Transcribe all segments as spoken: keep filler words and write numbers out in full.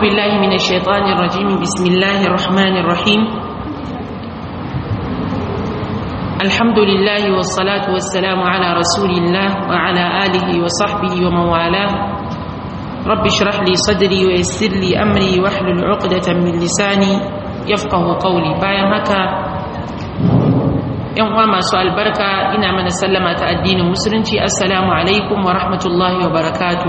بالله من الشيطان الرجيم بسم الله الرحمن الرحيم الحمد لله والصلاة والسلام على رسول الله وعلى آله وصحبه ومن والاه رب اشرح لي صدري ويسر لي أمري واحلل عقدة من لساني يفقه قولي bayan haka yan uwa masu albarka ina mana sallama ta addinin musulunci assalamu alaikum wa rahmatullahi wa barakatuh.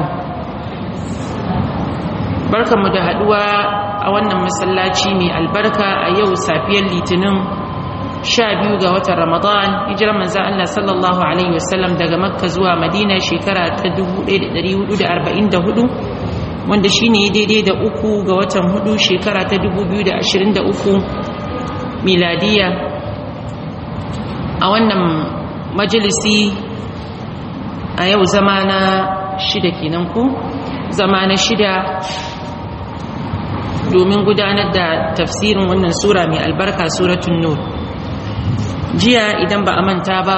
Barkanmu da haduwa a wannan masallaci mai albarka a yau safiyar litinin sha biyu ga watan Ramadan hijirar manzon Allah sallallahu alaihi wasallam daga Makka zuwa Madina shekara ta dubu ɗaya da ɗari hudu da arba'in da hudu wanda shine daidai da uku ga watan hudu shekara ta dubu biyu da ashirin da uku miladiya. A wannan majalisi a yau zama na shida kenan ku zama na shida domin gudanar da tafsirin wannan sura mai albarka suratul nur. Jiya idan ba a manta ba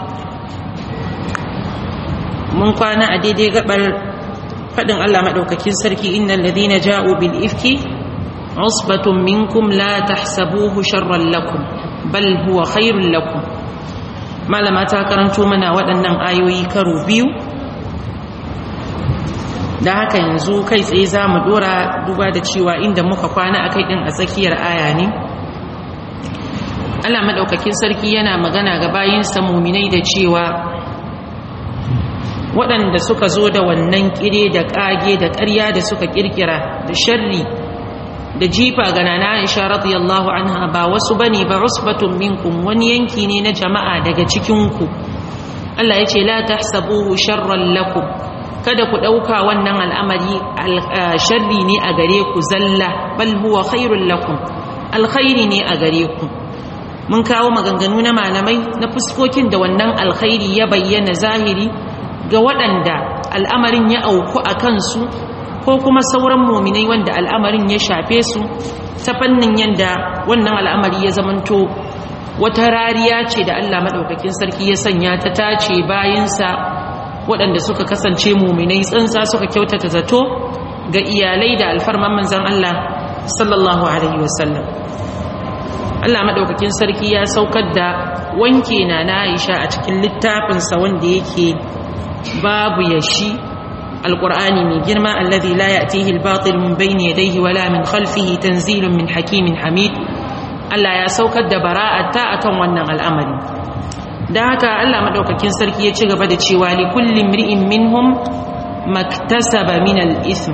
mun kwana a daidai gabar fadin Allah madaukakin sarki innal ladina ja'u bil ifki usbatun minkum la tahsabuhu sharran lakum bal huwa khairul lakum. Malama ta karanto mana waɗannan ayoyi karo biyu da haka yanzu kai tsaye za mu dora duba da cewa inda muka kwana a kai ɗin a tsakiyar aya ne. Allah maɗaukakin sarki yana magana ga bayinsa muminai da cewa waɗanda suka zo da wannan ƙire da ƙage da ƙarya da suka ƙirƙira da sharri da jifa ga nana Aisha radiyallahu anha ba wasu bane ba usbatun minkum wani yanki ne na jama'a daga cikinku. Allah ya ce la tahsabuhu sharran lakum kada ku ɗauka wannan al'amari sharri ne a gare ku zalla bal huwa khairul lakum alkhairi ne a gare ku. Mun kawo maganganu na malamai na fuskokin da wannan alkhairi ya bayyana zahiri ga waɗanda al'amarin ya auku a kansu ko kuma sauran muminai wanda al'amarin ya shafe su ta fannin yanda wannan al'amari ya zamanto wata rariya ce da Allah madaukakin sarki ya sanya ta tace bayinsa waɗanda suka kasance muminai tsantsa suka kyautata zato ga iyalai da alfarman manzon Allah sallallahu alaihi wasallam. Allah madaukakin sarki ya saukar da wanke na Aisha a cikin littafinsa wanda yake babu yashi alqur'ani mai girma alladhi la ya'tihi al-batil min bayni yadayhi wala min khalfihi tanzilun min hakimin hamid. Allah ya saukar da bara'ata akan wannan al'amari. Da haka Allah madaukakin sarki ya ci gaba da cewa li kulli imri'in minhum maktasaba min al-ithm.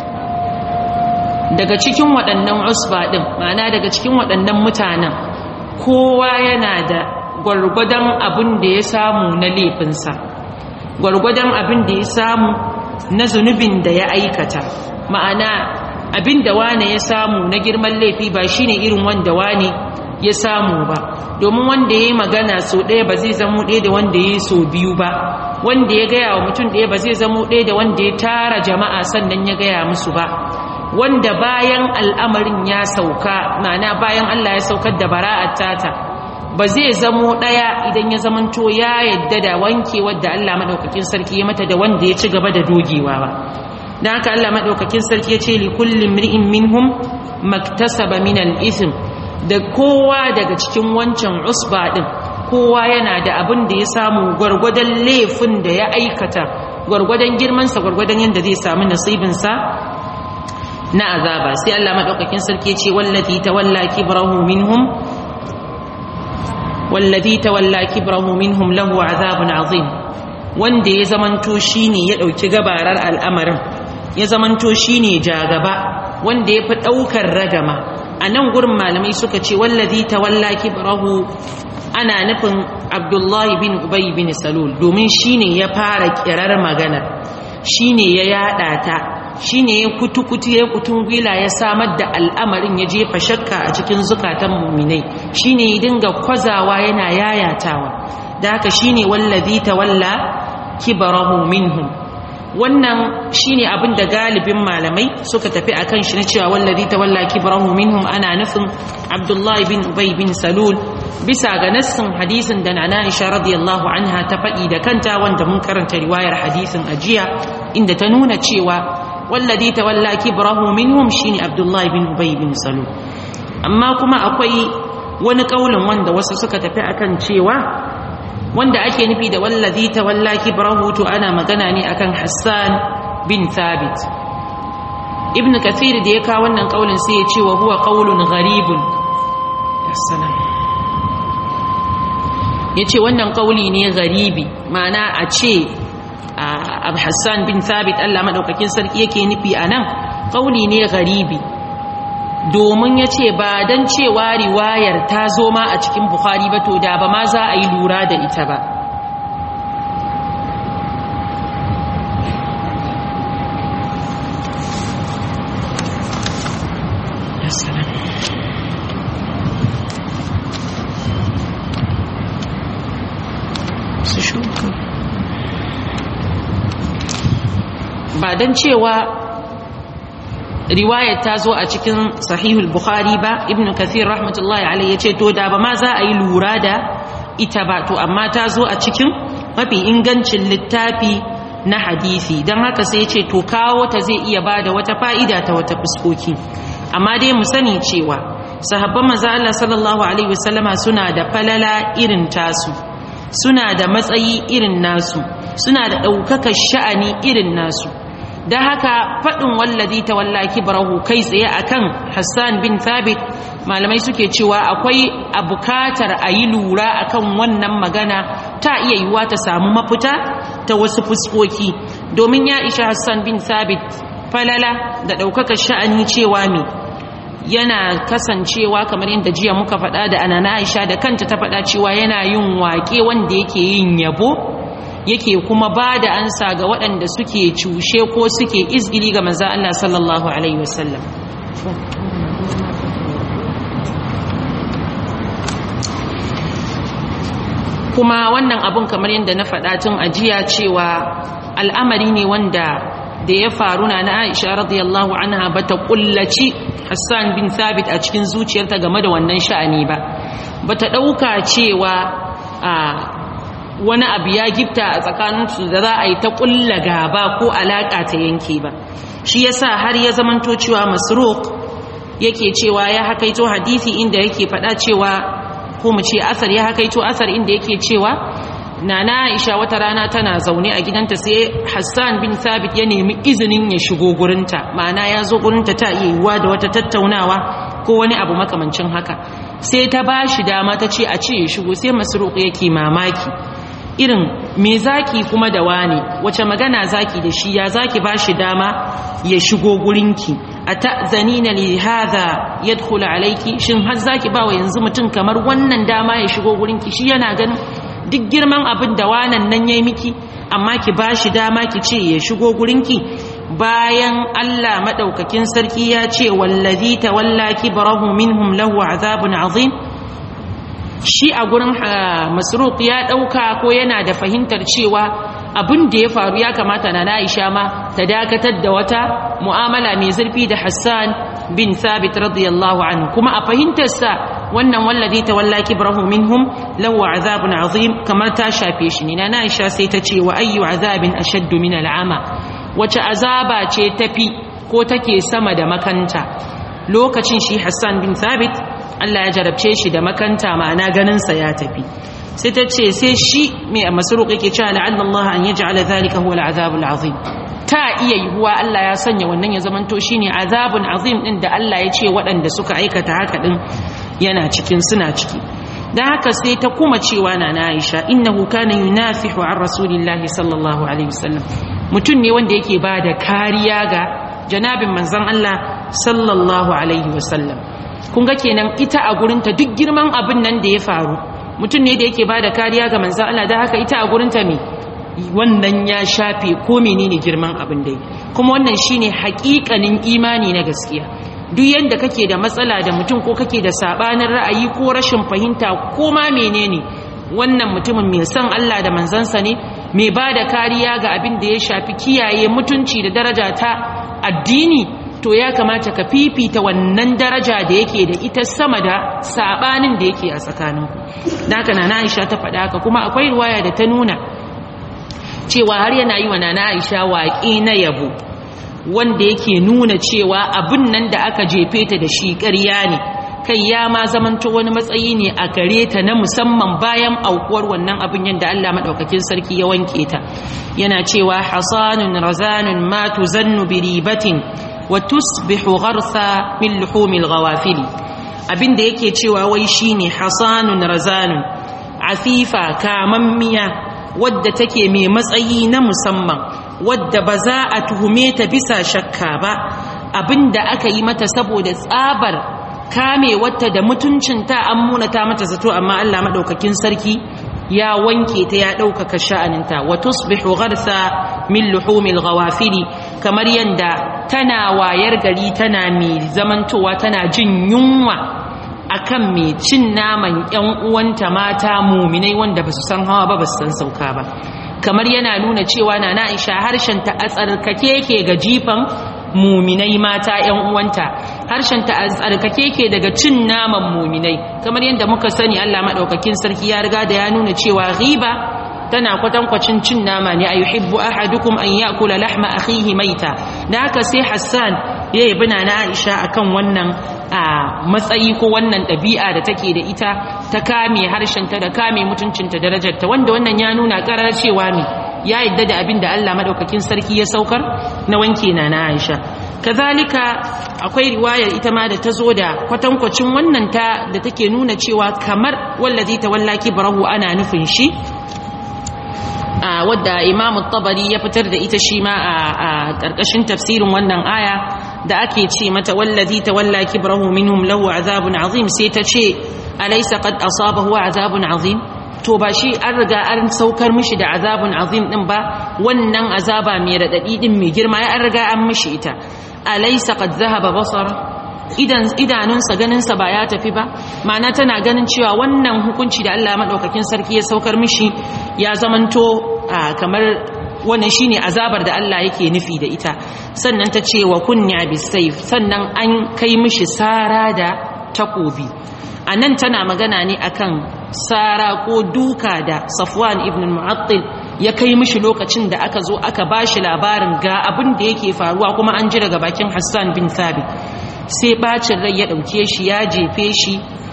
Daga cikin waɗannan usba din ma'ana daga cikin waɗannan mutanen kowa yana da gwargwadon abin da ya samu na laifinsa, gwargwadon abin da ya samu na zunubin da ya aikata. Ma'ana abin da wane ya samu na girman laifi ba shine irin wanda wane ya samu ba, domin wanda ya yi magana so ɗaya ba zai zamo ɗaya da wanda ya yi so biyu ba, wanda ya gaya wa mutum ɗaya ba zai zamo ɗaya da wanda ya tara jama'a sannan ya gaya musu ba, wanda bayan al'amarin ya sauka ma'ana bayan Allah ya saukar da bara'at tata ba zai zamo ɗaya idan ya zamanto ya yadda da wanke wadda Allah maɗaukakin sarki ya mata da wanda ya ci gaba da dogewa ba. don haka Allah maɗaukakin sarki ya ce li kulli imri'in minhum maktasaba min al-ithm, da kowa daga cikin wancan usba din kowa yana da abin da ya samu gwargwadon laifin da ya aikata, gwargwadon girmansa, gwargwadon yadda zai samu nasibinsa na azaba. sai Allah maɗaukakin sarki ya ce wallazi tawalla kibrahu minhum wallazi tawalla kibrahu minhum lahu azabun azim. Wanda ya zamanto shine ya dauki gabarar al'amarin, ya zamanto shine jagaba, wanda ya fi daukar ragama. A nan gurin malamai suka ce wallazi tawalla kibrahu ana nufin Abdullahi bin Ubay bin Salul, domin shine ya fara kirar maganar, shine ya yada ta, shine ya kutukutu ya kutungwila ya samar da al'amarin, ya jefa shakka a cikin zukatan mu'minai, shine ya dinga kwazawa yana yayatawa. da haka shine wallazi tawalla kibrahu minhum. Wannan shine abin da galibin malamai suka tafi akan shi na cewa wallazi tawalla kibrahu minhum ana nufin Abdullah bin Ubay bin Salul, bisa ga nassin hadisin da Nana Aisha radiyallahu anha ta faɗi da kanta, wanda mun karanta riwayar hadisin ajiya, inda ta nuna cewa wallazi tawalla kibrahu minhum shine Abdullah bin Ubay bin Salul. Amma kuma akwai wani kaulin wanda wasu suka tafi akan cewa wanda ake nufi da wallazi tawalla kibrahu to ana magana ne akan Hassan bin Thabit. Ibn Kathir da ya kawo wannan kaulin sai ya ce wa huwa qaulun gharibun. Assalam. Yace wannan kauli ne garibi, ma'ana a ce Abu Hassan bin Thabit Allah madaukakin sarki yake nufi anan kauli ne garibi, domin yace ba dan cewa riwayar ta zo ma a cikin Bukhari ba to da ba ma za a yi lura da ita ba. ba don cewa riwayar ta zo a cikin sahihul bukhari ba, ibn kathir rahmatullahi alaihi yace to da ba ma za a yi lura da ita ba, to amma ta zo a cikin mafi ingancin littafi na hadisi, don haka sai yace to kawo ta zai iya bada wata fa'ida ta wata fuskoki. Amma dai mu sani cewa sahabban manzo Allah sallallahu alaihi wasallama suna da falala irin tasu, suna da matsayi irin nasu, suna da ɗaukakar sha'ani irin nasu. Da haka faɗin wallazi tawalla kibrahu kai tsaye akan Hassan bin Thabit, malamai suke cewa akwai a bukatar a yi lura akan wannan magana, ta iya yiwuwa ta samu mafita ta wasu fuskoki, domin ya isha Hassan bin Thabit falala da ɗaukakar sha'ani cewa me yana kasancewa kamar yadda jiya muka faɗa da Anana Aisha da kanta ta faɗa cewa yana yin waƙe wanda yake yin yabo, yake kuma ba da ansa ga waɗanda suke cushe ko suke izgili ga manzo Allah sallallahu alaihi wasallam. Kuma wannan abun kamar yadda na faɗa tun ajiya cewa al'amari ne wanda da ya faru na na Aisha radiyallahu anha bata kullaci Hassan bin Thabit a cikin zuciyarta game da wannan sha'ani ba, bata ɗauka cewa a wani abu ya gifta a tsakaninsu da za a yi ta kulla gaba ko alaka ta yanke ba. Shi yasa har ya zamanto cewa Masruq yake cewa ya hakaito hadisi inda yake faɗa cewa, ko mu ce asar ya hakaito asar inda yake cewa Nana Aisha wata rana tana zaune a gidanta sai Hassan bin Thabit ya nemi izinin ya shigo gurinta, ma'ana ya zo gurinta ta iya yiwuwa da wata tattaunawa ko wani abu makamancin haka, sai ta bashi dama ta ce a ce ya shigo. Sai Masruq yake mamaki, irin me zaki kuma da wani, wace magana zaki da shi, ya zaki bashi dama ya shigo gurinki, atazanina li hadha yadkhulu alayki, shin har zaki bawa yanzu mutum kamar wannan dama ya shigo gurinki? Shi yana ganin duk girman abin da wanan nan yayi miki, amma ki bashi dama ki ce ya shigo gurinki, bayan Allah madaukakin sarki ya ce wallazi tawalla kibrahu minhum lahu azabun azim. Shi a gurin Masruq ya dauka ko yana da fahimtar cewa abin da ya faru ya kamata na Aisha ma ta dakatar da wata mu'amala mai zurfi da Hassan bin Thabit radiyallahu anhu, kuma a fahimtar sa wannan wallazi tawalla kibrahu minhum lahu azabun azim kamar ta shafe shi ne. Na Aisha sai ta ce wa ayyu azabin ashaddu min al'ama, wace azaba ce tafi ko take sama da makanta? Lokacin shi Hassan bin Thabit Allah ya jarabce shi da makanta, ma'ana ganinsa ya tafi. Sai ta ce sai shi mai Masruq yake cewa la'alla Allah an yaj'ala dhalika huwa al'azabul azim, ta iya yiwuwa Allah ya sanya wannan ya zamanto shine azabun azim din da Allah ya ce waɗanda suka aikata haka din yana cikin suna ciki. Dan haka sai ta kuma cewa na Aisha innahu kana yunafihu an rasulillahi sallallahu alaihi wasallam, mutum ne wanda yake bada kariya ga janabin manzon Allah sallallahu alaihi wasallam. Kun ga kenan ita a gurinta duk girman abin nan da ya faru, mutum ne da yake bada kariya ga manzon Allah, dan haka ita a gurinta me wannan ya shafe ko menene girman abin dai. Kuma wannan shine haƙiƙanin imani na gaskiya. Duk yanda kake da matsala da mutum ko kake da sabanin ra'ayi ko rashin fahimta ko ma menene, wannan mutumin mai san Allah da manzansa ne, mai bada kariya ga abin da ya shafi kiyaye mutunci da daraja ta addini, to ya kamata ka fifita wannan daraja da yake da ita sama da sabanin da yake a tsakaninku. Naka na Aisha ta faɗa haka, kuma akwai riwaya da ta nuna cewa har yana yi wa Nana Aisha waƙi na yabo, wanda yake nuna cewa abin nan da aka jefe ta da shi ƙarya ne, kai ya ma zamanto wani matsayi ne a gare ta na musamman bayan aukuwar wannan abin yadda Allah madaukakin sarki ya wanke ta. Yana cewa hasanun razanun ma tuzannu bi ribatin wa tusbihu gharsa min luhumil ghawafili. Abin da yake cewa wai shine hasanun razanun, afifa kamammiya wadda take mai matsayi na musamman, wadda ba za a tuhume ta bisa shakka ba, abinda aka yi mata saboda tsabar kame wata da mutuncinta an munata mata zato, amma Allah madaukakin sarki ya wanke ta ya ɗaukaka sha'aninta. Wa tusbihu gharsa min luhumil ghawafili, kamar yanda tana wayar gari tana mai zamantowa tana jin yunwa akan mai cin naman ƴan uwanta mata muminai wanda basu san hawa ba basu san sauka ba. Kamar yana nuna cewa na Aisha harshen ta a tsarkake yake ga jifan muminai mata ƴan uwanta, harshen ta a tsarkake yake daga cin naman muminai. Kamar yadda muka sani Allah madaukakin sarki ya riga da ya nuna cewa ghiba tana kwatankwacin cin nama ne. Ayuhibbu ahadukum an ya'kula lahma akhihi maita. Da haka sai Hassan ya yabi na Aisha akan wannan a matsayi ko wannan ɗabi'a da take da ita ta kame harshenta da kame mutuncinta darajarta, wanda wannan ya nuna ƙarar cewa ne ya yadda da abin da Allah madaukakin sarki ya saukar na wanke na na Aisha. Kazalika akwai riwayar ita ma da ta zo da kwatankwacin wannan ta da take nuna cewa kamar wallazi tawalla kibrahu ana nufin shi, a wadda Imam Tabari ya fitar da ita shi ma a ƙarƙashin tafsirin wannan aya da ake ce mata wallazi tawalla kibrahu minhum lahu azabun azim, sai ta ce alaysa qad asabahu azabun azim, to ba shi an riga an saukar mishi da azabun azim din ba, wannan azaba mai radadi din mai girma ya an riga an mishi ita. Alaysa qad zahaba basar, idan idanunsa ganinsa ba ya tafi ba, ma'ana tana ganin cewa wannan hukunci da Allah madaukakin sarki ya saukar mishi ya zamanto kamar wannan shine azabar da Allah yake nufi da ita. Sannan ta ce wa kunya bisayf, sannan an kai mishi sara da takobi. Anan tana magana ne akan sara ko duka da Safwan ibn al-Mu'attil ya kai mishi lokacin da aka zo aka bashi labarin ga abin da yake faruwa kuma an ji daga bakin Hassan bin Thabit. Sai bacin rai ya dauke shi ya jefe shi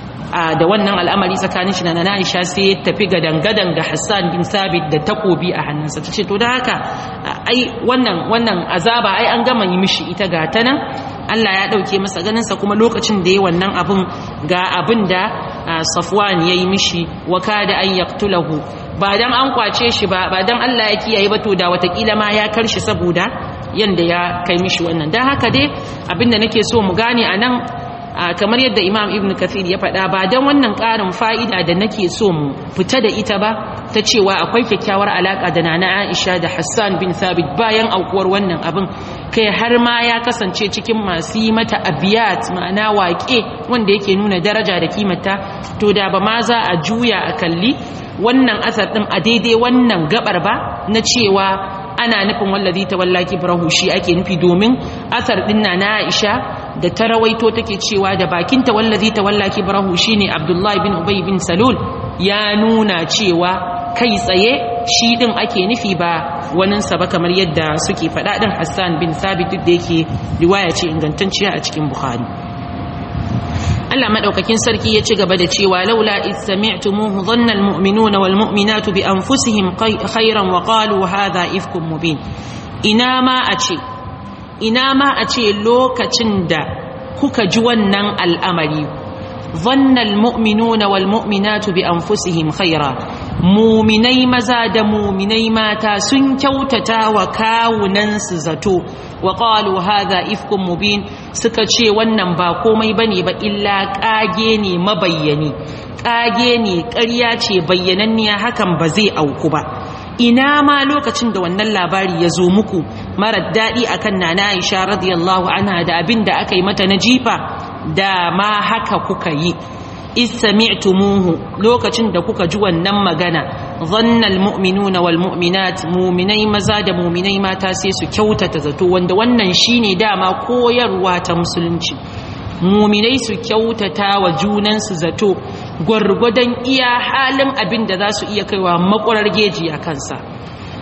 da wannan al'amari tsakanin shi da na Aisha, sai ya tafi gadangadan ga Hassan bin Thabit da takobi a hannunsa. Tace to da haka ai wannan wannan azaba ai an gama yi mishi ita ga ta nan, Allah ya dauke masa ganinsa kuma lokacin da yayi wannan abun ga abin da Safwan yayi mishi, wa kada an yaqtulahu, ba dan an kwace shi ba, ba dan Allah ya kiyaye ba, to da watakila ma ya karshi saboda yanda ya kai mishi wannan. Dan haka dai abinda nake so mu gane anan, kamar yadda Imam Ibn Kathir ya faɗa, ba dan wannan ƙarin fa'ida da nake so mu fita da ita ba, ta cewa akwai kyakkyawar alaka da Nana Aisha da Hassan bin Thabit bayan aukuwar wannan abin, kai har ma ya kasance cikin masu yi mata abiyat, ma'ana waƙe wanda yake nuna daraja da kimata, to da ba ma za a juya a kalli wannan asar din a daidai wannan gabar ba na cewa ana nufin wallazi tawalla kibrahu shi ake nufi, domin asar din na Aisha da ta rawaito take cewa da bakinta wallazi tawalla kibrahu shine Abdullah bin Ubay bin Salul, ya nuna cewa kai tsaye shi din ake nufi ba waninsa ba, kamar yadda suke faɗa din Hassan bin Thabit duk da yake riwaya ce ingantacciya a cikin Bukhari. Allah madaukakin sarki ya ci gaba da cewa laula is sami'tumuhu dhanna almu'minuna walmu'minatu bi anfusihim khayran wa qalu hadha ifkum mubin. Ina ma a ce ina ma a ce lokacin da kuka ji wannan al'amari, dhanna almu'minuna walmu'minatu bi anfusihim khayran, mu'minai maza da mu'minai mata sun kyautata wa kawunansu zato, wa qalu hadha ifkum mubin, suka ce wannan ba komai bane ba illa kage ne mabayyani, kage ne ƙarya ce bayyananniya, hakan ba zai auku ba. Ina ma lokacin da wannan labari ya zo muku marar daɗi akan Nana Aisha radiyallahu anha da abin da aka yi mata na jifa, da ma haka kuka yi. istami'tumuhu, lokacin da kuka ji wannan magana, dhanna almu'minuna walmu'minat, mu'minai maza da mu'minai mata sai su kyautata zato, wanda wannan shine dama koyarwa ta musulunci. Mu'minai su kyautata wa junansu zato gwargwadon iya halin abin da za su iya kaiwa makwarar geji a kansa.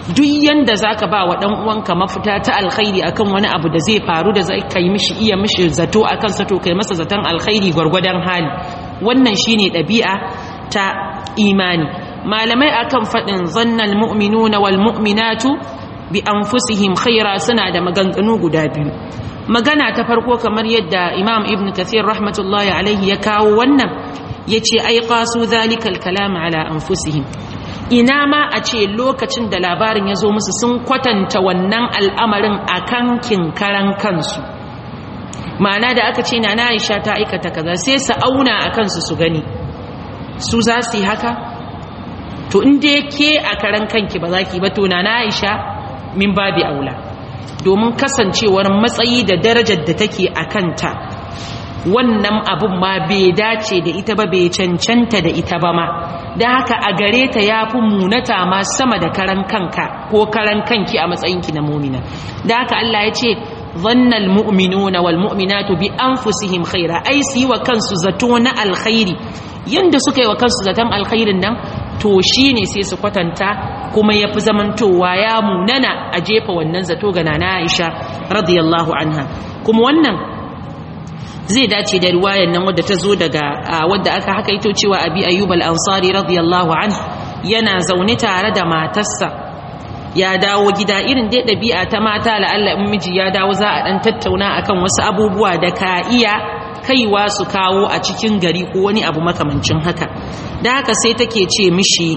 duk yanda zaka ba wa dan uwanka mafita ta alkhairi akan wani abu da zai faru da zai kai mishi iya mishi zato akan sa to kai masa zaton alkhairi gwargwadon hali. Wannan shine dabi'a ta imani. Malamai akan fadin zannal mu'minuna wal mu'minatu bi anfusihim khaira suna da maganganu guda biyu. Magana ta farko kamar yadda Imam Ibn Kathir rahmatullahi alaihi ya kawo wannan yace ai qasu zalikal kalam ala anfusihim, ina ma a ce lokacin da labarin ya zo musu sun kwatanta wannan al'amarin akan kinkaran kansu. Ma'ana da aka ce na Aisha ta aikata kaza sai su auna a kansu su gani su za su yi haka, to inda yake a karan kanki ba za ki ba to na Aisha min babi aula, domin kasancewar matsayi da darajar da take a kanta wannan abun ma bai dace da ita ba, bai cancanta da ita ba ma, da haka a gare ta ya fi munata ma sama da karan kanka ko karan kanki a matsayinki na mumina. Da haka Allah ya ce zannal mu'minuna wal mu'minatu bi anfusihim khaira, ai su yi wa kansu zato na alkhairi yanda suka yi wa kansu zaton alkhairin nan to shine sai su kwatanta kuma yafi zamantowa ya munana a jefa wannan zato ga nana Aisha radiyallahu anha. Kuma wannan zai dace da riwayar nan wadda ta zo daga wadda aka haka ito cewa Abi Ayyub al-Ansari radiyallahu anhu yana zaune tare da matarsa ya dawo gida, irin dai ɗabi'a ta mata la'alla in miji ya dawo za a ɗan tattauna akan wasu abubuwa da ka iya kaiwa su kawo a cikin gari ko wani abu makamancin haka. Da haka sai take ce mishi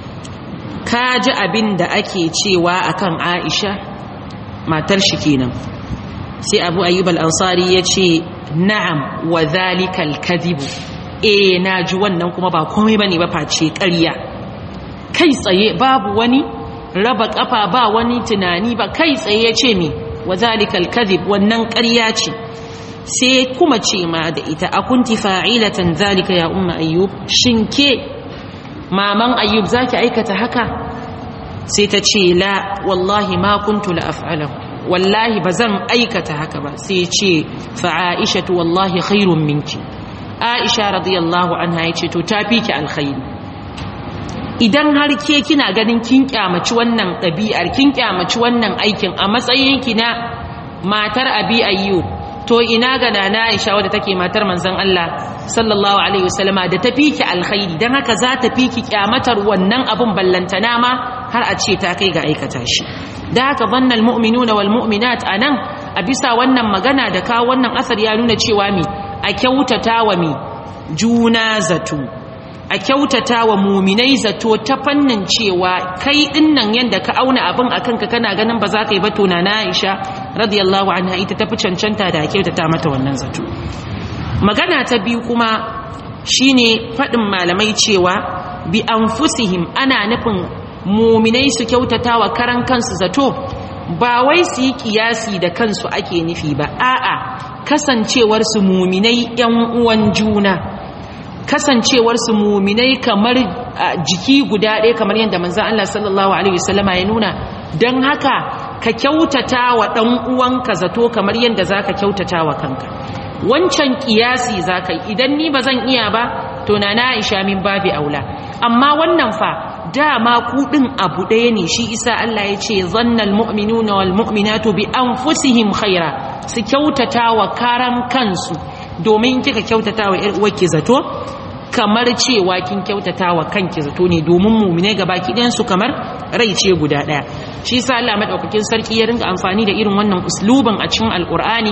ka ji abin da ake cewa akan Aisha matar shi kenan. Sai Abu Ayyub al-Ansari ya ce na'am wa dhalika al-kadhib, eh naji wannan kuma ba komai bane ba face ƙarya, kai tsaye babu wani raba kafa ba wani tunani ba, kai tsaye ya ce mi wa dhalika al-kadhib, wannan ƙarya ce. Sai kuma ce ma da ita akunti fa'ilatan dhalika ya umma Ayyub, shinke maman Ayyub zaki aikata haka? Sai ta ce la wallahi ma kuntu la af'alahu, wallahi bazan aikata haka ba. Sai ce fa Aishatu wallahi khairun minki, Aisha radiyallahu anha yace to tafi ki alkhairi. Idan har ke kina ganin kin kyamaci wannan ɗabi'ar, kin kyamaci wannan aikin a matsayinki na matar Abi Ayyub, to ina ga nana Aisha wadda take matar manzon Allah sallallahu alaihi wasallama da tafi ki alkhairi, dan haka za ta fi ki kyamatar wannan abun ballantana ma har a ce ta kai ga aikata shi. Da haka zannal mu'minuna wal mu'minat anan a bisa wannan magana da ka wannan asar ya nuna cewa mi a kyautata wa mi juna zato, a kyautata wa muminai zato ta fannin cewa kai dinnan yanda ka auna abin akan ka kana ganin ba za ka yi ba, to na Aisha radiyallahu anha ita tafi cancanta da kyautata mata wannan zato. Magana ta biyu kuma shine fadin malamai cewa bi anfusihim ana nufin muminai su kyautata wa karan kansu zato, ba wai su yi kiyasi da kansu ake nufi ba, a'a kasancewar su muminai yan uwan juna, kasancewar su muminai kamar jiki guda ɗaya kamar yadda manzon Allah sallallahu alaihi wasallama ya nuna. Dan haka ka kyautata wa dan uwanka zato kamar yadda zaka kyautata wa kanka. Wancan kiyasi zaka yi, idan ni bazan iya ba to na Aisha min babi aula, amma wannan fa dama ku din abu ɗaya ne, shi isa Allah ya ce zannal mu'minuna wal mu'minatu bi anfusihim khaira, su kyautata wa karan kansu, domin kika kyautata wa ƴar uwarki zato kamar cewa kin kyautata wa kanki zato ne, domin mu'mine gabaki ɗayan su kamar rai ce guda ɗaya. Shi yasa Allah madaukakin sarki ya ringa amfani da irin wannan usluban a cikin alqur'ani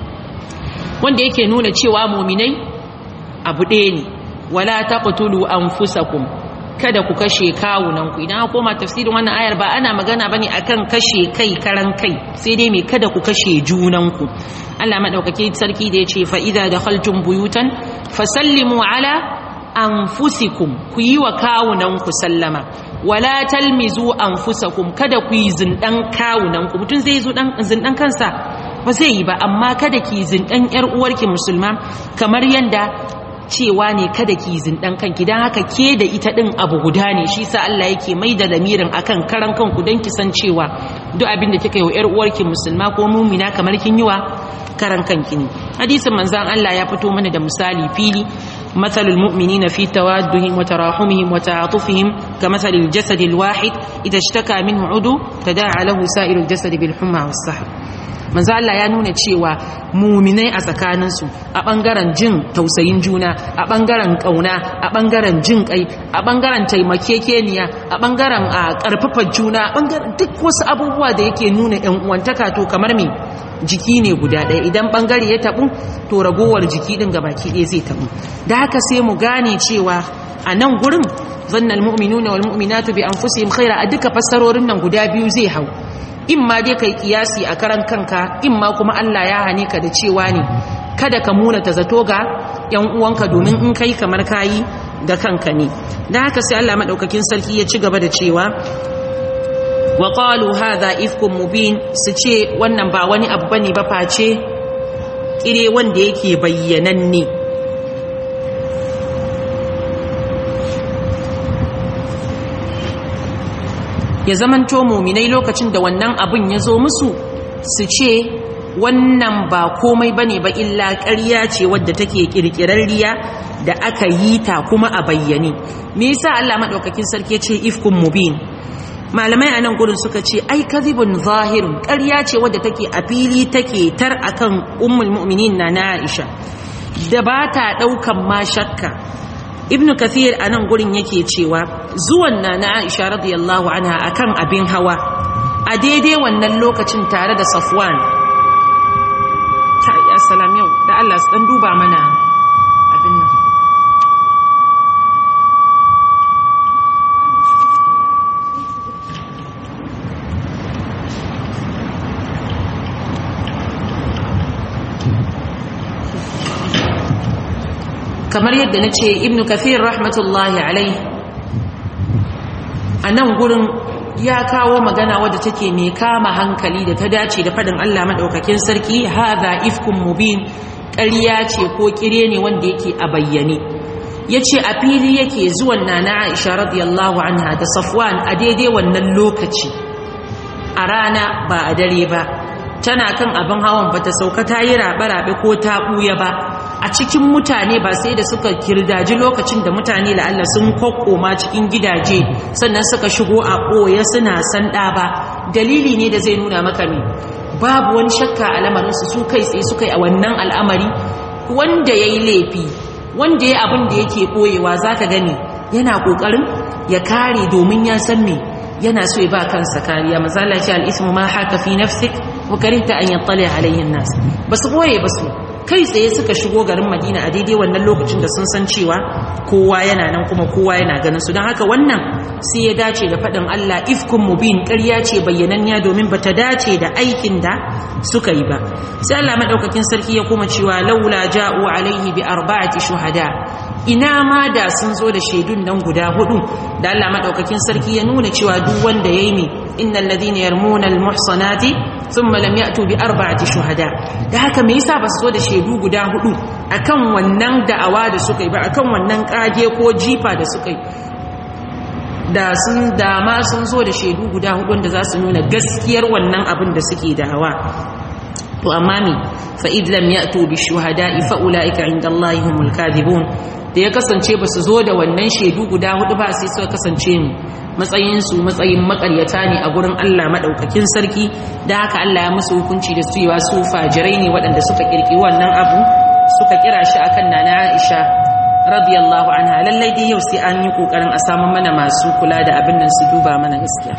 wanda yake nuna cewa mu'minai abu ɗaya ne. Wala taqtulu anfusakum, kada ku kashe kawunanku. Idan koma tafsirin wannan ayar ba ana magana bane akan kashe kai karan kai, sai dai me kada ku kashe junanku. Allah madaukake sarki da yace fa idza dakhaltum buyutan fasallimu ala anfusikum, ku yi wa kawunanku sallama. Wala talmizu anfusakum, kada ku yi zindan kawunanku. Mutun zai zo dan zindan kansa ba zai yi ba, amma kada ki zindan yar uwarki musulma kamar yanda cewa ne kada ki zindan kanki, dan haka ke da ita din abu guda ne. Shi sa Allah yake mai da lamirin akan karan kanku dan ki san cewa duk abin da kika yi wa yar uwarki musulma ko mu'mina kamar kin yi wa karan kanki ne. Hadisin manzon Allah ya fito mana da misali fili mathalul mu'minina fi tawaddihim wa tarahumihim wa ta'atufihim kamathalil jasadil wahid idha ishtaka minhu 'udu tada'a lahu sa'irul jasadi bil humma was sahr. manzo Allah ya nuna cewa mu'minai a tsakaninsu a bangaren jin tausayin juna, a bangaren kauna, a bangaren jin kai, a bangaren taimakekeniya, a bangaren a karfafa juna, a bangaren duk wasu abubuwa da yake nuna ɗan uwantaka to kamar me jiki ne guda ɗaya, idan bangare ya tabu to ragowar jiki din gabaki ɗaya zai tabu. Da haka sai mu gane cewa a nan gurin zannal mu'minuna wal mu'minatu bi anfusihim khaira, a duka fassarorin nan guda biyu zai hau. In ma dai kai kiyasi a karan kanka, in ma kuma Allah ya hane ka da cewa ne kada ka muna ta zato ga yan uwanka, domin in kai kamar kayi da kanka ne. Da haka sai Allah madaukakin sarki ya ci gaba da cewa wa qalu hadha ifkum mubin, su ce wannan ba wani abu bane ba face kire wanda yake bayyananne. Ya zamanto muminai lokacin da wannan abun ya zo musu su ce wannan ba komai bane ba illa ƙarya ce wadda take kirkirarriya da aka yi ta kuma a bayyane. Me yasa Allah madaukakin sarki ya ce ifkum mubin? Malamai anan gurin suka ce ai kadhibun zahirun, ƙarya ce wadda take a fili take tar akan ummul mu'minin na Aisha da ba ta daukan ma shakka. Ibn Kathir a nan gurin yake cewa zuwan na na Aisha radiyallahu anha akan abin hawa a daidai wannan lokacin tare da Safwan. Ta ya salam yau da Allah su dan duba mana abin nan. Kamar yadda na ce Ibn Kathir rahmatullahi alai a nan gurin ya kawo magana wadda take mai kama hankali da ta dace da fadin Allah madaukakin sarki hadha ifkum mubin, ƙarya ce ko kire ne wanda yake a bayyane. Yace a fili yake zuwan nana Aisha radiyallahu anha da Safwan a daidai wannan lokaci a rana ba a dare ba, tana kan abin hawan bata sauka ta yi rabe-rabe ko ta buya ba a cikin mutane, ba sai da suka kirdaji lokacin da mutane la'alla sun kokkoma cikin gidaje sannan suka shigo a ɓoye suna sanda ba. Dalili ne da zai nuna maka ne babu wani shakka a lamarinsu, su kai tsaye suka yi a wannan al'amari. Wanda ya yi laifi, wanda ya abin da yake ɓoyewa za ka gani yana ƙoƙarin ya kare domin ya san me yana so ya ba kansa kariya. Mazala ce al'ismu ma haka fi nafsik wa karihta an yattali alayhin nas. Basu ɓoye ba su kai tsaye suka shigo garin Madina a daidai wannan lokacin da sun san cewa kowa yana nan kuma kowa yana ganin su. Don haka wannan sai ya dace da faɗin Allah ifkum mubin, ƙarya ce bayyananniya domin bata dace da aikin da suka yi ba. Sai Allah madaukakin sarki ya kuma cewa laula ja'u alaihi bi arba'ati shuhada, ina ma da sun zo da shaidun nan guda hudu da Allah madaukakin sarki ya nuna cewa duk wanda yayi ne innal ladina yarmuna al muhsanati thumma lam ya'tu bi arba'ati shuhada. Da haka me yasa basu zo da shaidu guda hudu akan wannan da'awa da suka yi ba, akan wannan kage ko jifa da suka yi? Da sun dama sun zo da shaidu guda hudu da za su nuna gaskiyar wannan abin da suke da'awa. To amma me fa id lam ya'tu bi shuhada'i fa ulaika 'inda Allahi humul kadhibun. Da ya kasance basu zo da wannan shaidu guda hudu ba, sai suka kasance mu matsayinsu matsayin makaryata ne a gurin Allah madaukakin sarki. Da haka Allah ya musu hukunci da cewa su fajirai ne waɗanda suka kirki wannan abu suka kira shi akan nana Aisha radiyallahu anha. Lallai dai yau sai an yi kokarin a samu mana masu kula da abin nan su duba mana gaskiya.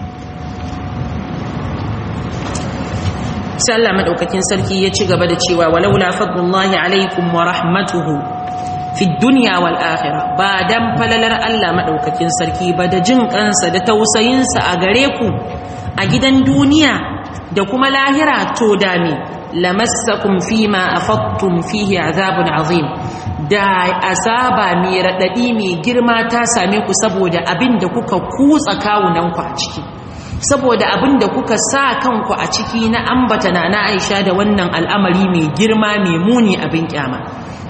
Sai Allah madaukakin sarki ya ci gaba da cewa walaula fadlullahi alaikum wa rahmatuhu fi dunya wal akhirah, ba dan falalar Allah madaukakin sarki ba da jin kansa da tausayinsa a gare ku a gidan duniya da kuma lahira, to da me lamassakum fima afattum fihi azabun azim, da azaba mai radadi mai girma ta same ku saboda abin da kuka kutsa kawunan ku a ciki, saboda abin da kuka sa kanku a ciki na ambata na Aisha da wannan al'amari mai girma mai muni abin kyama.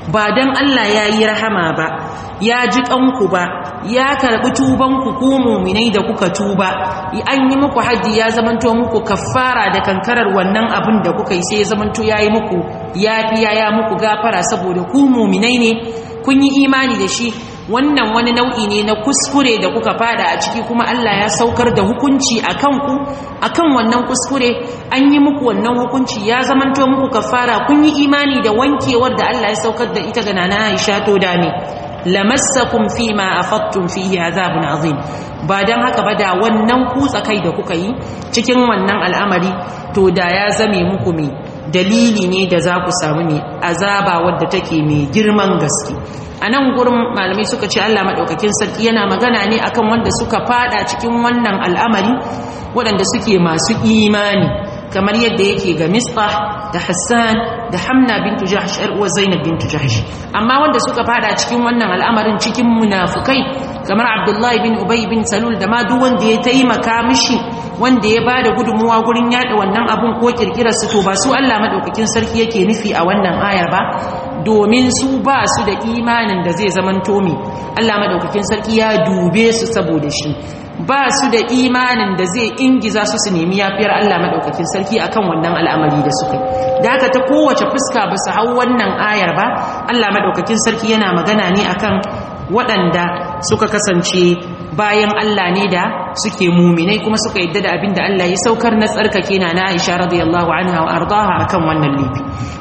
ba dan Allah ya yi rahama ba, ya ji kanku ba, ya karbi tubanku ku mu'minai da kuka tuba, an yi muku haji ya zamanto muku kaffara da kankarar wannan abin da kuka yi, sai ya zamanto yayi muku yafiya ya muku gafara saboda ku mu'minai ne kun yi imani da shi. Wannan wani nau'i ne na kuskure da kuka fada a ciki, kuma Allah ya saukar da hukunci akan ku akan wannan kuskure, an yi muku wannan hukunci ya zamanto muku kafara, kun yi imani da wankewar da Allah ya saukar da ita ga Nana Aisha, to da ne lamassakum fima afattum fihi azabun azim. Ba dan haka ba da wannan kutsa kai da kuka yi cikin wannan al'amari, to da ya zame muku me dalili ne da za ku samu me azaba wadda take mai girman gaske. A nan gurin malamai suka ce Allah maɗaukakin sarki yana magana ne akan wanda suka fada cikin wannan al'amari, waɗanda suke masu imani, kamar yadda yake ga Mistah da Hassan da Hamna bintu Jahsh ƴar uwar Zainab bintu Jahsh. Amma wanda suka fada cikin wannan al'amarin cikin munafukai kamar Abdullahi bin Ubay bin Salul da ma duk wanda ya taimaka mishi, wanda ya bada gudunmuwa gurin yada wannan abun ko kirkirar su, to ba su Allah maɗaukakin sarki yake nufi a wannan ayar ba, domin su ba su da imanin da zai zamanto mi Allah madaukakin sarki ya dube su saboda shi, ba su da imanin da zai ingiza su su nemi yafiyar Allah madaukakin sarki akan wannan al'amari da suka yi. Da haka ta kowace fuska ba su hau wannan ayar ba, Allah madaukakin sarki yana magana ne akan waɗanda suka kasance bayan Allah ne da suke muminai kuma suka yadda da abin da Allah ya saukar na tsarkake na Aisha radiyallahu anha wa ardaha akan wannan lifi.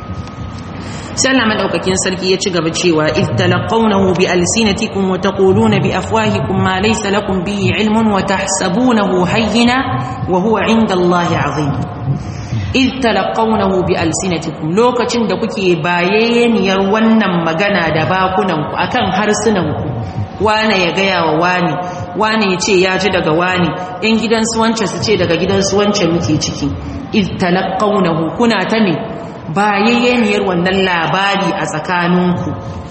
sai Allah madaukakin sarki ya ci gaba cewa iz talaqawnahu bi alsinatikum wa taquluna bi afwahikum ma laysa lakum bihi ilmun wa tahsabunahu hayyina wa huwa 'inda Allahi 'azim. iz talaqawnahu bi alsinatikum, lokacin da kuke bayayeniyar wannan magana da bakunanku akan harsunanku, wane ya gaya wa wani, wane ya ce ya ji daga wani, yan gidansu wance su ce daga gidansu wance muke ciki. iz talaqawnahu, kuna ta ne bayayyeniyar wannan labari a tsakaninku.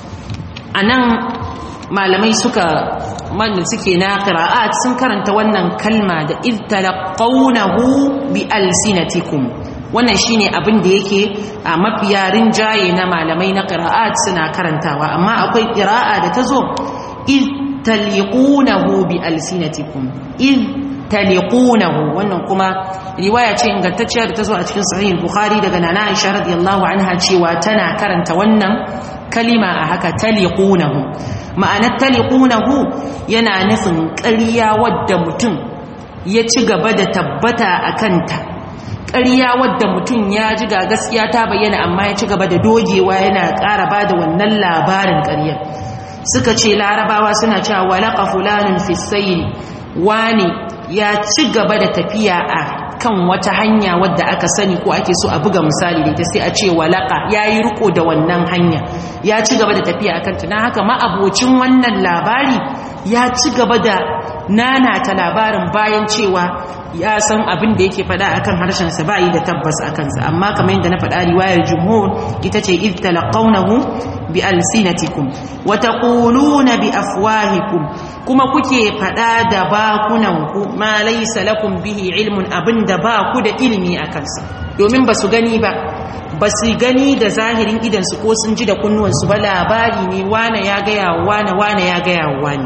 A nan malamai suka man suke na qira'at sun karanta wannan kalma da iz talaqawnahu bi alsinatikum. Wannan shine abin da yake a mafiya rinjaye na malamai na qira'at suna karantawa, amma akwai qira'a da tazo iz taliqunahu bi alsinatikum, iz taliqunahu. Wannan kuma riwaya ce ingantacciya da tazo a cikin sahih bukhari daga nana Aisha radiyallahu anha cewa tana karanta wannan kalima a haka, taliqunahu. Ma'anar taliqunahu yana nufin ƙarya wadda mutum ya ci gaba da tabbata a kanta, ƙarya wadda mutum ya ji ga gaskiya ta bayyana amma ya ci gaba da dogewa yana ƙara ba da wannan labarin ƙaryar. Suka ce larabawa suna cewa walaqa fulanun fi sayri, wani ya ci gaba da tafiya a kan wata hanya wadda aka sani ko ake so a buga misali da ita, sai a ce walaqa, yayi riko da wannan hanya, ya ci gaba da tafiya akan ta. Haka ma'abocin wannan labari ya ci gaba da nanata labarin bayan cewa ya san abin da yake faɗa akan harshen sa ba yi da tabbas akan sa. Amma kamar yadda na faɗa riwayar jumhur ita ce iz talaqawnahu bi alsinatikum wa taquluna bi afwahikum, kuma kuke faɗa da bakunanku ma laysa lakum bihi ilmun, abinda ba ku da ilimi akan sa. Domin ba su gani ba, ba su gani da zahirin idan su ko sun ji da kunnuwansu ba, labari ne wane ya gaya wane, wane ya gaya wane.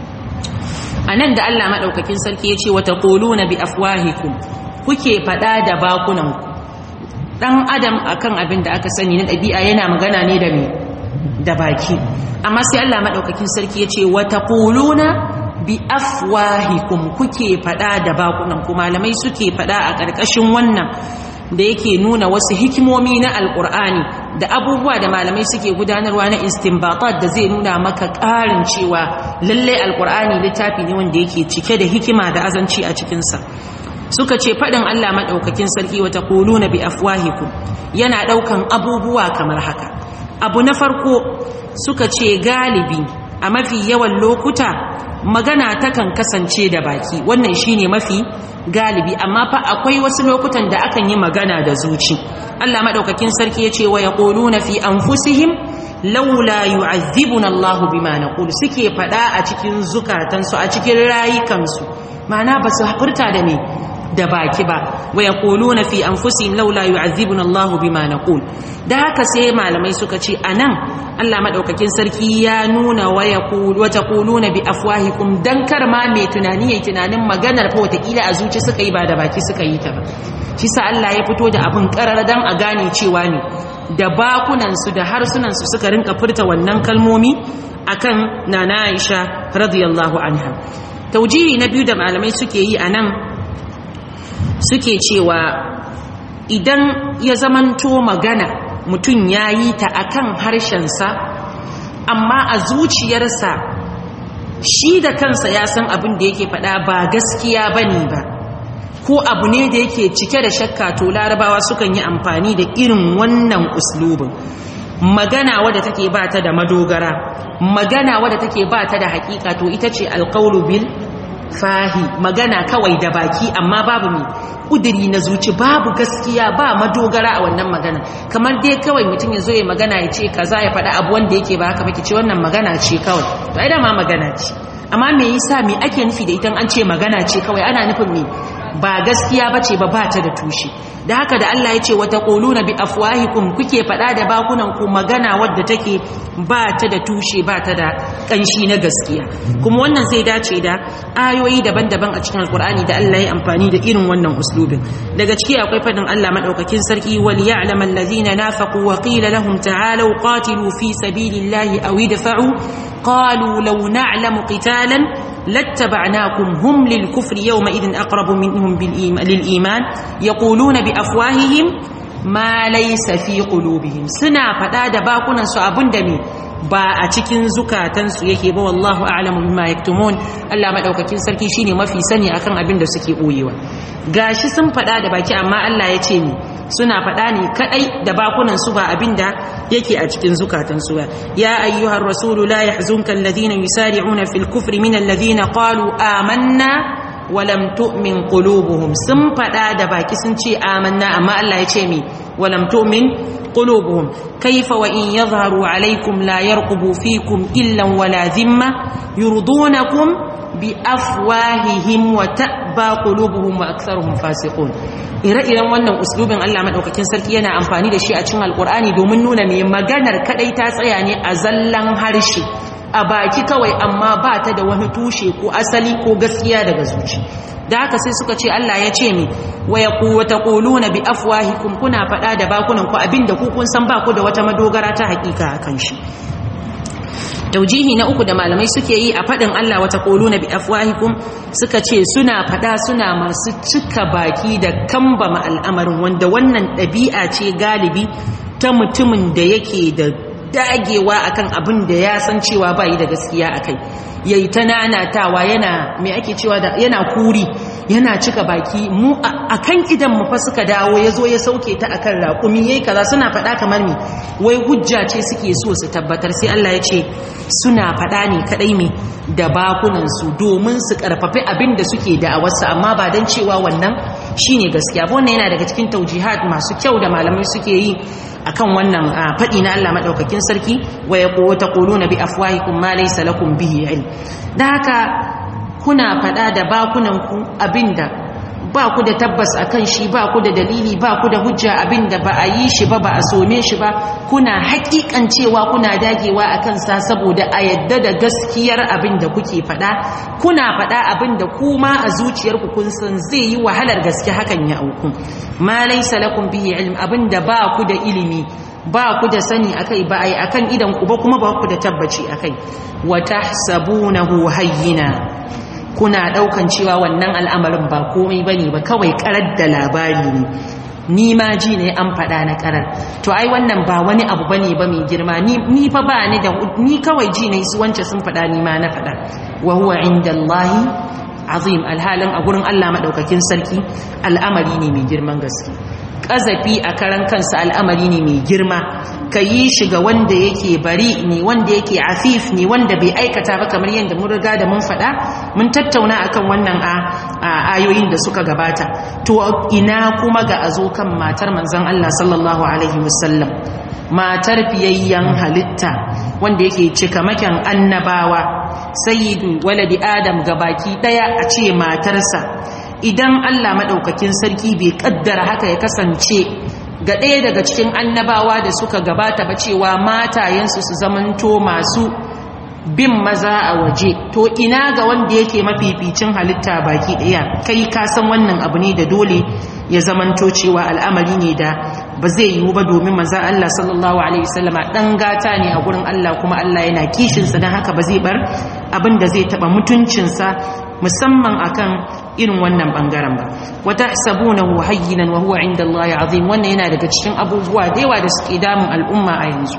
A nan da Allah maɗaukakin sarki ya ce wata ƙoluna bi afwahikum, kuke faɗa da bakunanku. Ɗan adam akan abin da aka sani na ɗabi'a yana magana ne da me da baki, amma sai Allah maɗaukakin sarki ya ce wata ƙoluna bi afwahikum, kuke faɗa da bakunanku. Malamai suke faɗa a ƙarƙashin wannan da yake nuna wasu hikimomi na alkur'ani da abubuwa da malamai suke gudanarwa na istinbatat da zai nuna maka ƙarin cewa lallai alkur'ani littafi ne wanda yake cike da hikima da azanci a cikinsa. Suka ce faɗin Allah maɗaukakin sarki wa taquluna bi afwahikum yana ɗaukan abubuwa kamar haka. Abu na farko suka ce galibi a mafi yawan lokuta magana takan kasance da baki, wannan shine mafi galibi, amma fa akwai wasu lokutan da akan yi magana da zuci. Allah madaukakin sarki yace wa yaquluna fi anfusihim laula yu'adhibuna Allahu bima naqul, suke fada a cikin zukatansu, a cikin rayukansu, ma'ana ba su furta da me da baki ba wa yaquluna fi anfusihim laula yu'adhibuna Allahu bima naqul. da haka sai malamai suka ce anan Allah madaukakin sarki ya nuna wa yaqulu wa taquluna bi afwahikum dan kar ma mai tunani yayin tunanin maganar fa wata kila a zuci suka yi ba da baki suka yi ta ba. shi sa Allah ya fito da abin karar dan a gane cewa ne da bakunan su da harsunan su suka rinka furta wannan kalmomi akan nana Aisha radiyallahu anha. taujihi na biyu da malamai suke yi anan suke cewa idan ya zamanto magana mutum yayi ta akan harshensa amma a zuciyarsa shi da kansa ya san abin da yake faɗa ba gaskiya bane ba ko abu ne da yake cike da shakka, to larabawa sukan yi amfani da irin wannan uslubin. magana wadda take ba ta da madogara, magana wadda take ba ta da hakika, to ita ce alqawlu bil fahi, magana kawai da baki amma babu mai kudiri na zuci, babu gaskiya, ba madogara a wannan magana. kamar dai kawai mutum ya zo ya magana ya ce kaza ya faɗa abu wanda yake ba haka ba, ki ce wannan magana ce kawai, to ai da ma magana ce. amma me yasa me ake nufi da idan an ce magana ce kawai ana nufin me ba gaskiya bace ba ba ta da tushe. da haka da Allah ya ce wa taquluna bi afwahikum, kuke fada da bakunan ku magana wadda take ba ta da tushe, ba ta da kanshi na gaskiya. kuma wannan zai dace da ayoyi daban-daban a cikin alkur'ani da Allah ya amfani da irin wannan uslubin. daga ciki akwai fadin Allah madaukakin sarki wal ya'lamu allazina nafaqu wa qila lahum ta'alu qatilu fi sabilillahi aw idfa'u qalu law na'lamu qitalan لاتبعناكم هم للكفر يومئذ أقرب منهم للإيمان يقولون بأفواههم ما ليس في قلوبهم. سنا فدا da bakunan su abun da me ba a cikin zukatansu yake ba, wallahu a'lamu bima yaktumun. Allah madaukakin sarki shine mafi sani akan abin da suke boyewa. gashi sun fada da baki amma Allah ya ce ni suna fada ne kadai da bakunan su ba abin da yake a cikin zukatansu ba. ya ayyuhar rasulu la yahzunka alladhina yusari'una fil kufri min alladhina qalu amanna wa lam tu'min qulubuhum. sun fada da baki sun ce amanna amma Allah ya ce mi wa lam tu'min قلوبهم كيف وإن يظهروا عليكم لا يرقبوا فيكم إلا ولا ذمة يرضونكم بأفواههم وتأبى قلوبهم وأكثرهم فاسقون. ire-iren wannan uslubin Allah madaukakin sarki yana amfani da shi a cikin alkur'ani domin nuna mai maganar kadai ta tsaya ne a zallan harshe, a baki kawai, amma ba ta da wani tushe ko asali ko gaskiya daga zuci. da haka sai suka ce Allah ya ce mi wa yaquluna bi afwahikum, kuna fada da bakunan ku abinda ku kun san ba ku da wata madogara ta hakika akan shi. taujihi na uku da malamai suke yi a fadin Allah wa taquluna bi afwahikum, suka ce suna fada suna masu cika baki da kambama al'amarin, wanda wannan dabi'a ce galibi ta mutumin da yake da dagewa akan abin da ya san cewa bai da gaskiya akai, yayi ta nanatawa, yana me ake cewa da yana kuri, yana cika baki. mu akan idan mu fa suka dawo yazo ya sauke ta akan raƙumi yayi kaza, suna faɗa kamar mi wai hujja ce suke so su tabbatar. sai Allah ya ce suna faɗa ne kadai mi da bakunan su domin su karfafi abin da suke da'awarsa, amma ba dan cewa wannan shine gaskiya ba. wannan yana daga cikin taujihat masu kyau da malamai suke yi akan wannan faɗi na Allah madaukakin sarki wa yaquluna bi afwahikum ma laysa lakum bihi ilm. da haka kuna faɗa da bakunan ku abinda ba ku da tabbas akan shi, ba ku da dalili, ba ku da hujja, abinda ba a yi shi ba, ba a some shi ba, kuna hakikan cewa kuna dagewa akan sa saboda a yadda da gaskiyar abinda kuke faɗa. kuna faɗa abinda kuma a zuciyarku kun san zai yi wahalar gaske hakan ya auku. ma laysa lakum bihi ilm, abinda ba ku da ilimi, ba ku da sani akai, ba ai akan idan ku ba, kuma ba ku da tabbaci akai. wa tahsabunahu hayyina, kuna daukan cewa wannan al'amarin ba komai bane ba, kawai karar da labari ne, ni ma ji ne an faɗa na karar, to ai wannan ba wani abu bane ba mai girma, ni ni fa ba ni da ni kawai ji ne su wance sun faɗa ni ma na faɗa. wa huwa indallahi azim, alhalin a gurin Allah madaukakin sarki al'amari ne mai girman gaske. kazafi a karan kansa al'amari ne mai girma, ka yi shi ga wanda yake bari ne, wanda yake afif ne, wanda bai aikata ba, kamar yadda mun riga da mun faɗa mun tattauna akan wannan a ayoyin da suka gabata. to ina kuma ga azo kan matar manzon Allah sallallahu alaihi wasallam, matar fiyayyen halitta wanda yake cika makan annabawa, sayyidu waladi adam gabaki daya a ce matarsa, idan Allah madaukakin sarki bai kaddara haka ya kasance ga ɗaya daga cikin annabawa da suka gabata ba cewa matayensu su zamanto masu bin maza a waje, to ina ga wanda yake mafificin halitta baki ɗaya. Kai ka san wannan abu ne da dole ya zamanto cewa al'amari ne da ba zai yiwu ba, domin maza Allah sallallahu alaihi wasallama dan gata ne a gurin Allah, kuma Allah yana kishinsa, don haka ba zai bar abin da zai taba mutuncinsa musamman akan irin wannan bangaren ba. wa tahsabunahu hayyinan wa huwa inda Allah azim, wannan yana daga cikin abubuwa da yawa da suke damun al'umma a yanzu.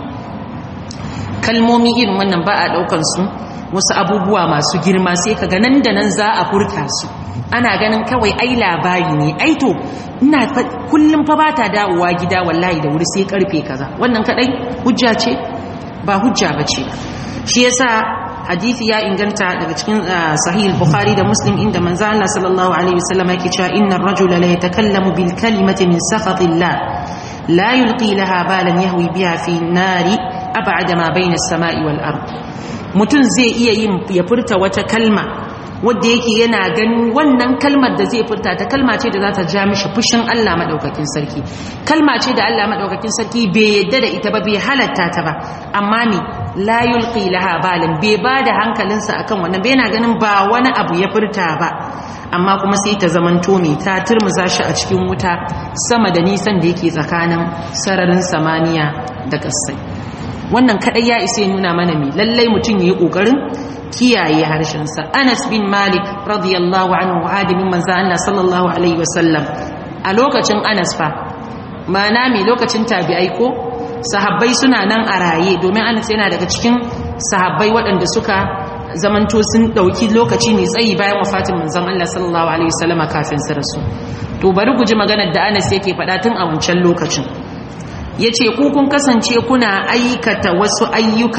Kalmomi irin wannan ba a daukar su wasu abubuwa masu girma, sai kaga nan da nan za a furta su, ana ganin kawai ai labari ne, ai to ina kullum fa bata dawowa gida wallahi da wuri sai karfe kaza. Wannan kadai hujja ce? Ba hujja bace. Shi yasa hadisi ya inganta daga cikin sahih al-Bukhari da Muslim, inda manzo Allah sallallahu alaihi wasallam yake cewa innar rajula la yatakallamu bil kalimati min sakhatillah la yulqi laha balan yahwi biha fi nari ab'ada ma bayna as-sama'i wal ard. Mutun zai iya yin ya furta wata kalma wadda yake yana ganin wannan kalmar da zai furta ta kalma ce da za ta ja mishi fushin Allah madaukakin sarki, kalma ce da Allah madaukakin sarki bai yadda da ita ba, bai halatta ta ba, amma me la yulqi laha balan, bai bada hankalinsa akan wannan, bai yana ganin ba wani abu ya furta ba, amma kuma sai ta zamanto me ta turmuza shi a cikin wuta sama da nisan da yake tsakanin sararin samaniya da kasai. Wannan kadai ya isa nuna mana me lallai mutum yayi kokarin kiyaye harshensa. Anas bin Malik radiyallahu anhu, hadimin manzo Allah sallallahu alaihi wasallam, a lokacin Anas fa mana me lokacin tabi'ai ko sahabbai suna nan a raye, domin Anas yana daga cikin sahabbai waɗanda suka zamanto sun dauki lokaci mai tsayi bayan wafatin manzon Allah sallallahu alaihi wasallam kafin su rasu. To bari ku ji maganar da Anas yake faɗa tun a wancan lokacin. Yace ku kun kasance kuna aikata wasu ayyuka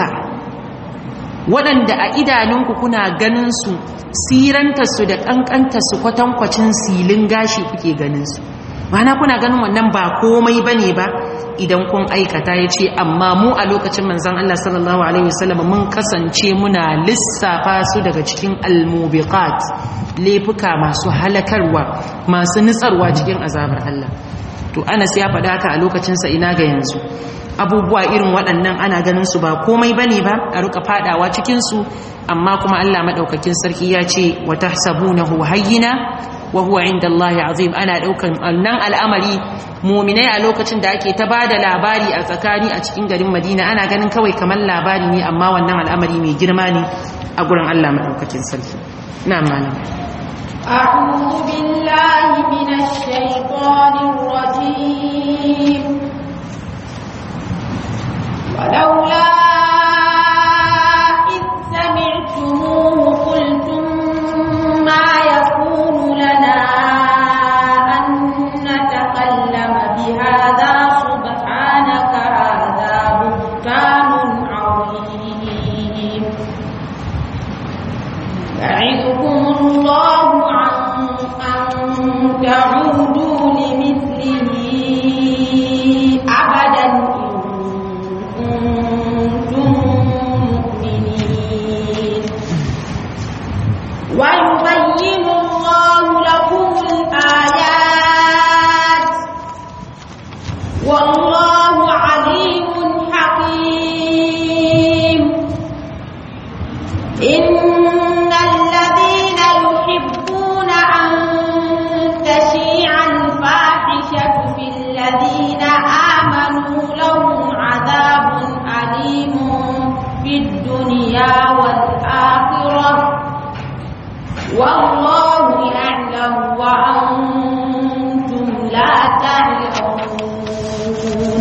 waɗanda a idanunku kuna ganin su sirantarsu da ƙanƙantarsu kwatankwacin silin gashi kuke ganin su, mana kuna ganin wannan ba komai bane ba idan kun aikata. Ya ce amma mu a lokacin manzon Allah sallallahu alaihi wasallam mun kasance muna lissafa su daga cikin almubiqat, laifuka masu halakarwa, masu nutsarwa cikin azabar Allah. To Anas ya faɗa haka a lokacinsa, ina ga yanzu abubuwa irin waɗannan ana ganin su ba komai bane ba a ruka fadawa cikin su, amma kuma Allah madaukakin sarki ya ce wa tahsabunahu hayyina wa huwa indallahi azim. Ana daukan annan al'amari mu'minai a lokacin da ake ta bada labari a tsakani a cikin garin Madina, ana ganin kawai kamar labari ne, amma wannan al'amari mai girma ne a gurin Allah madaukakin sarki. na'am malam. أعوذ بالله من الشيطان الرجيم ولولا إذ سمعتموه قلتم ما يكون لنا أن نتكلم بهذا سبحانك هذا بهتان عظيم يعظكم الله تعودوا لمثله أبدا إن كنتم مؤمنين ويبين الله لكم الآيات والله عليم حكيم. إن الذين يحبون أن تشيع الفاحشة في الذين آمنوا لهم عذاب أليم في الدنيا والآخرة والله يعلم وأنتم لا تعلمون.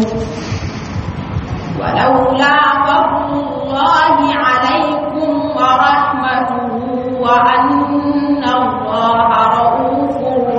ولولا فضل الله عليكم ورحمته وأن الله رؤوف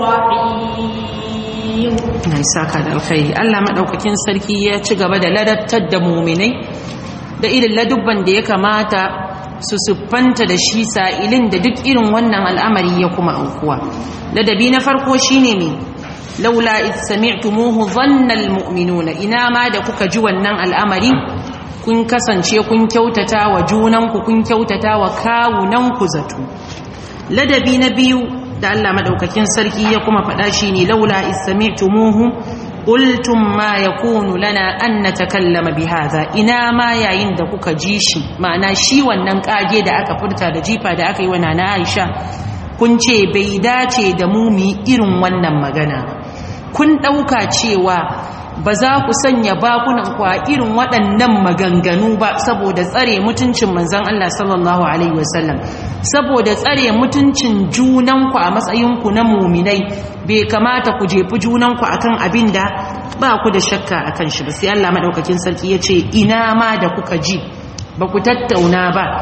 رحيم. Mai saka da alkhairi. Allah madaukakin sarki ya ci gaba da ladabtar da mu'minai da irin ladubban da ya kamata su siffanta da shi sa'ilin da duk irin wannan al'amari ya kuma aukuwa. Ladabi na farko shine ne laula id sami'tumuhu dhanna almu'minuna, ina ma da kuka ji wannan al'amari kun kasance kun kyautata wa junanku, kun kyautata wa kawunanku zato. Ladabi na biyu da Allah madaukakin sarki ya kuma faɗa shine laula istami'tumuhu qultum ma yakunu lana an natakallama bihadha, ina ma yayin da kuka ji shi, ma'ana shi wannan kage da aka furta da jifa da aka yi wa nana Aisha, kun ce bai dace da mu mu irin wannan magana ba, kun dauka cewa ba za ku sanya bakunan ku a irin waɗannan maganganu ba saboda tsare mutuncin manzon Allah sallallahu alaihi wasallam, saboda tsare mutuncin junanku a matsayinku na muminai, bai kamata ku jefi junanku akan abin da ba ku da shakka akan shi ba. Sai Allah madaukakin sarki ya ce ina ma da kuka ji ba ku tattauna ba,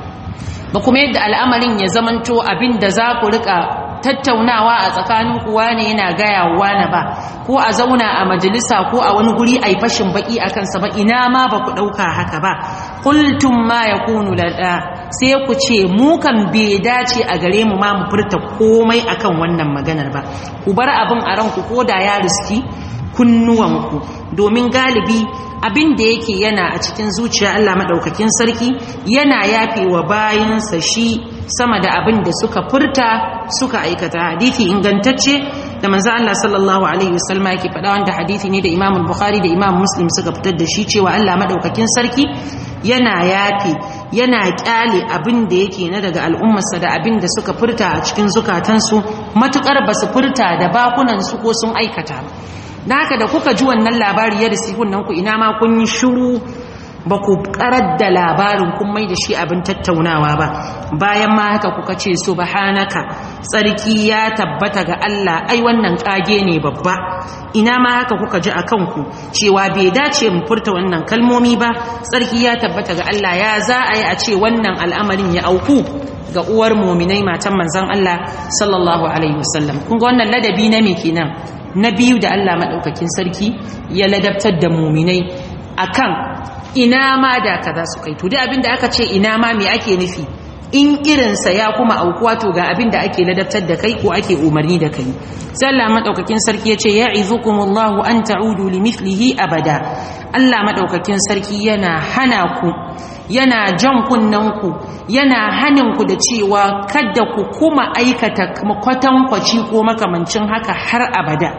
ba kuma yadda al'amarin ya zamanto abin da za ku rika tattaunawa a tsakanin kuwa ne yana gaya wane ba, ko a zauna a majalisa ko a wani guri a yi fashin baki a kansa ba, ina ma ba ku ɗauka haka ba. Kultum ma ya kunu lada, sai ku ce mu kan bai dace a gare mu ma mu furta komai akan wannan maganar ba, ku bar abin a ranku ko da ya riski kunnuwanku, domin galibi abin da yake yana a cikin zuciya Allah madaukakin sarki yana yafewa bayansa shi sama da abin da suka furta suka aikata. Hadisi ingantacce da manzo Allah sallallahu alaihi wasallam yake faɗa, wanda hadisi ne da Imam Bukhari da Imam Muslim suka fitar da shi, cewa Allah madaukakin sarki yana yafe, yana kyale abin da yake na daga al'ummarsa da abin da suka furta a cikin zukatansu, matukar basu furta da bakunan su ko sun aikata. Da haka da kuka ji wannan labari ya risi kunnan ku, ina ma kun yi shiru ba ku karar da labarin kun mai da shi abin tattaunawa ba. Bayan ma haka kuka ce subhanaka, tsarki ya tabbata ga Allah, ai wannan kage ne babba. Ina ma haka kuka ji a kanku cewa bai dace mu furta wannan kalmomi ba, tsarki ya tabbata ga Allah, ya za a yi a ce wannan al'amarin ya auku ga uwar muminai matan manzon Allah sallallahu alaihi wasallam. Kun ga wannan ladabi na me kenan? Na biyu da Allah madaukakin sarki ya ladabtar da muminai akan ina ma da kaza su kai. To dai abinda aka ce ina ma me ake nufi? In irinsa ya kuma aukuwa to ga abinda ake ladabtar da kai ko ake umarni da kai. Sai Allah madaukakin sarki ya ce ya'izukumullahu an ta'udu limithlihi abada. Allah madaukakin sarki yana hana ku, yana jan kunnanku, yana hanin ku da cewa kada ku kuma aikata kwatankwaci ko makamancin haka har abada.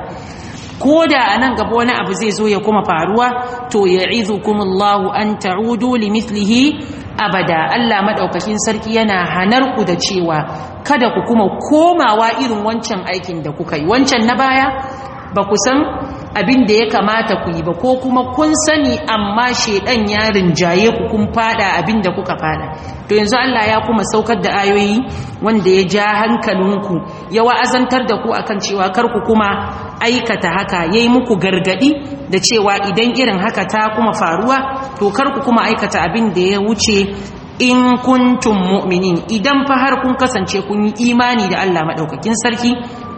Ko da a nan gaba wani abu zai zo ya kuma faruwa, to ya'izukumullahu an ta'udu limithlihi abada. Allah madaukakin sarki yana hanar ku da cewa kada ku kuma komawa irin wancan aikin da kuka yi, wancan na baya ba ku san abin da ya kamata ku yi ba, ko kuma kun sani amma shedan ya rinjaye ku kun fada abin da kuka fada. To yanzu Allah ya kuma saukar da ayoyi wanda ya ja hankalinku, ya wa'azantar da ku akan cewa kar ku kuma aikata haka, yayi muku gargadi da cewa idan irin haka ta kuma faruwa to kar ku kuma aikata abin da ya wuce in kuntum mu'minin, idan fa har kun kasance kun yi imani da Allah madaukakin sarki,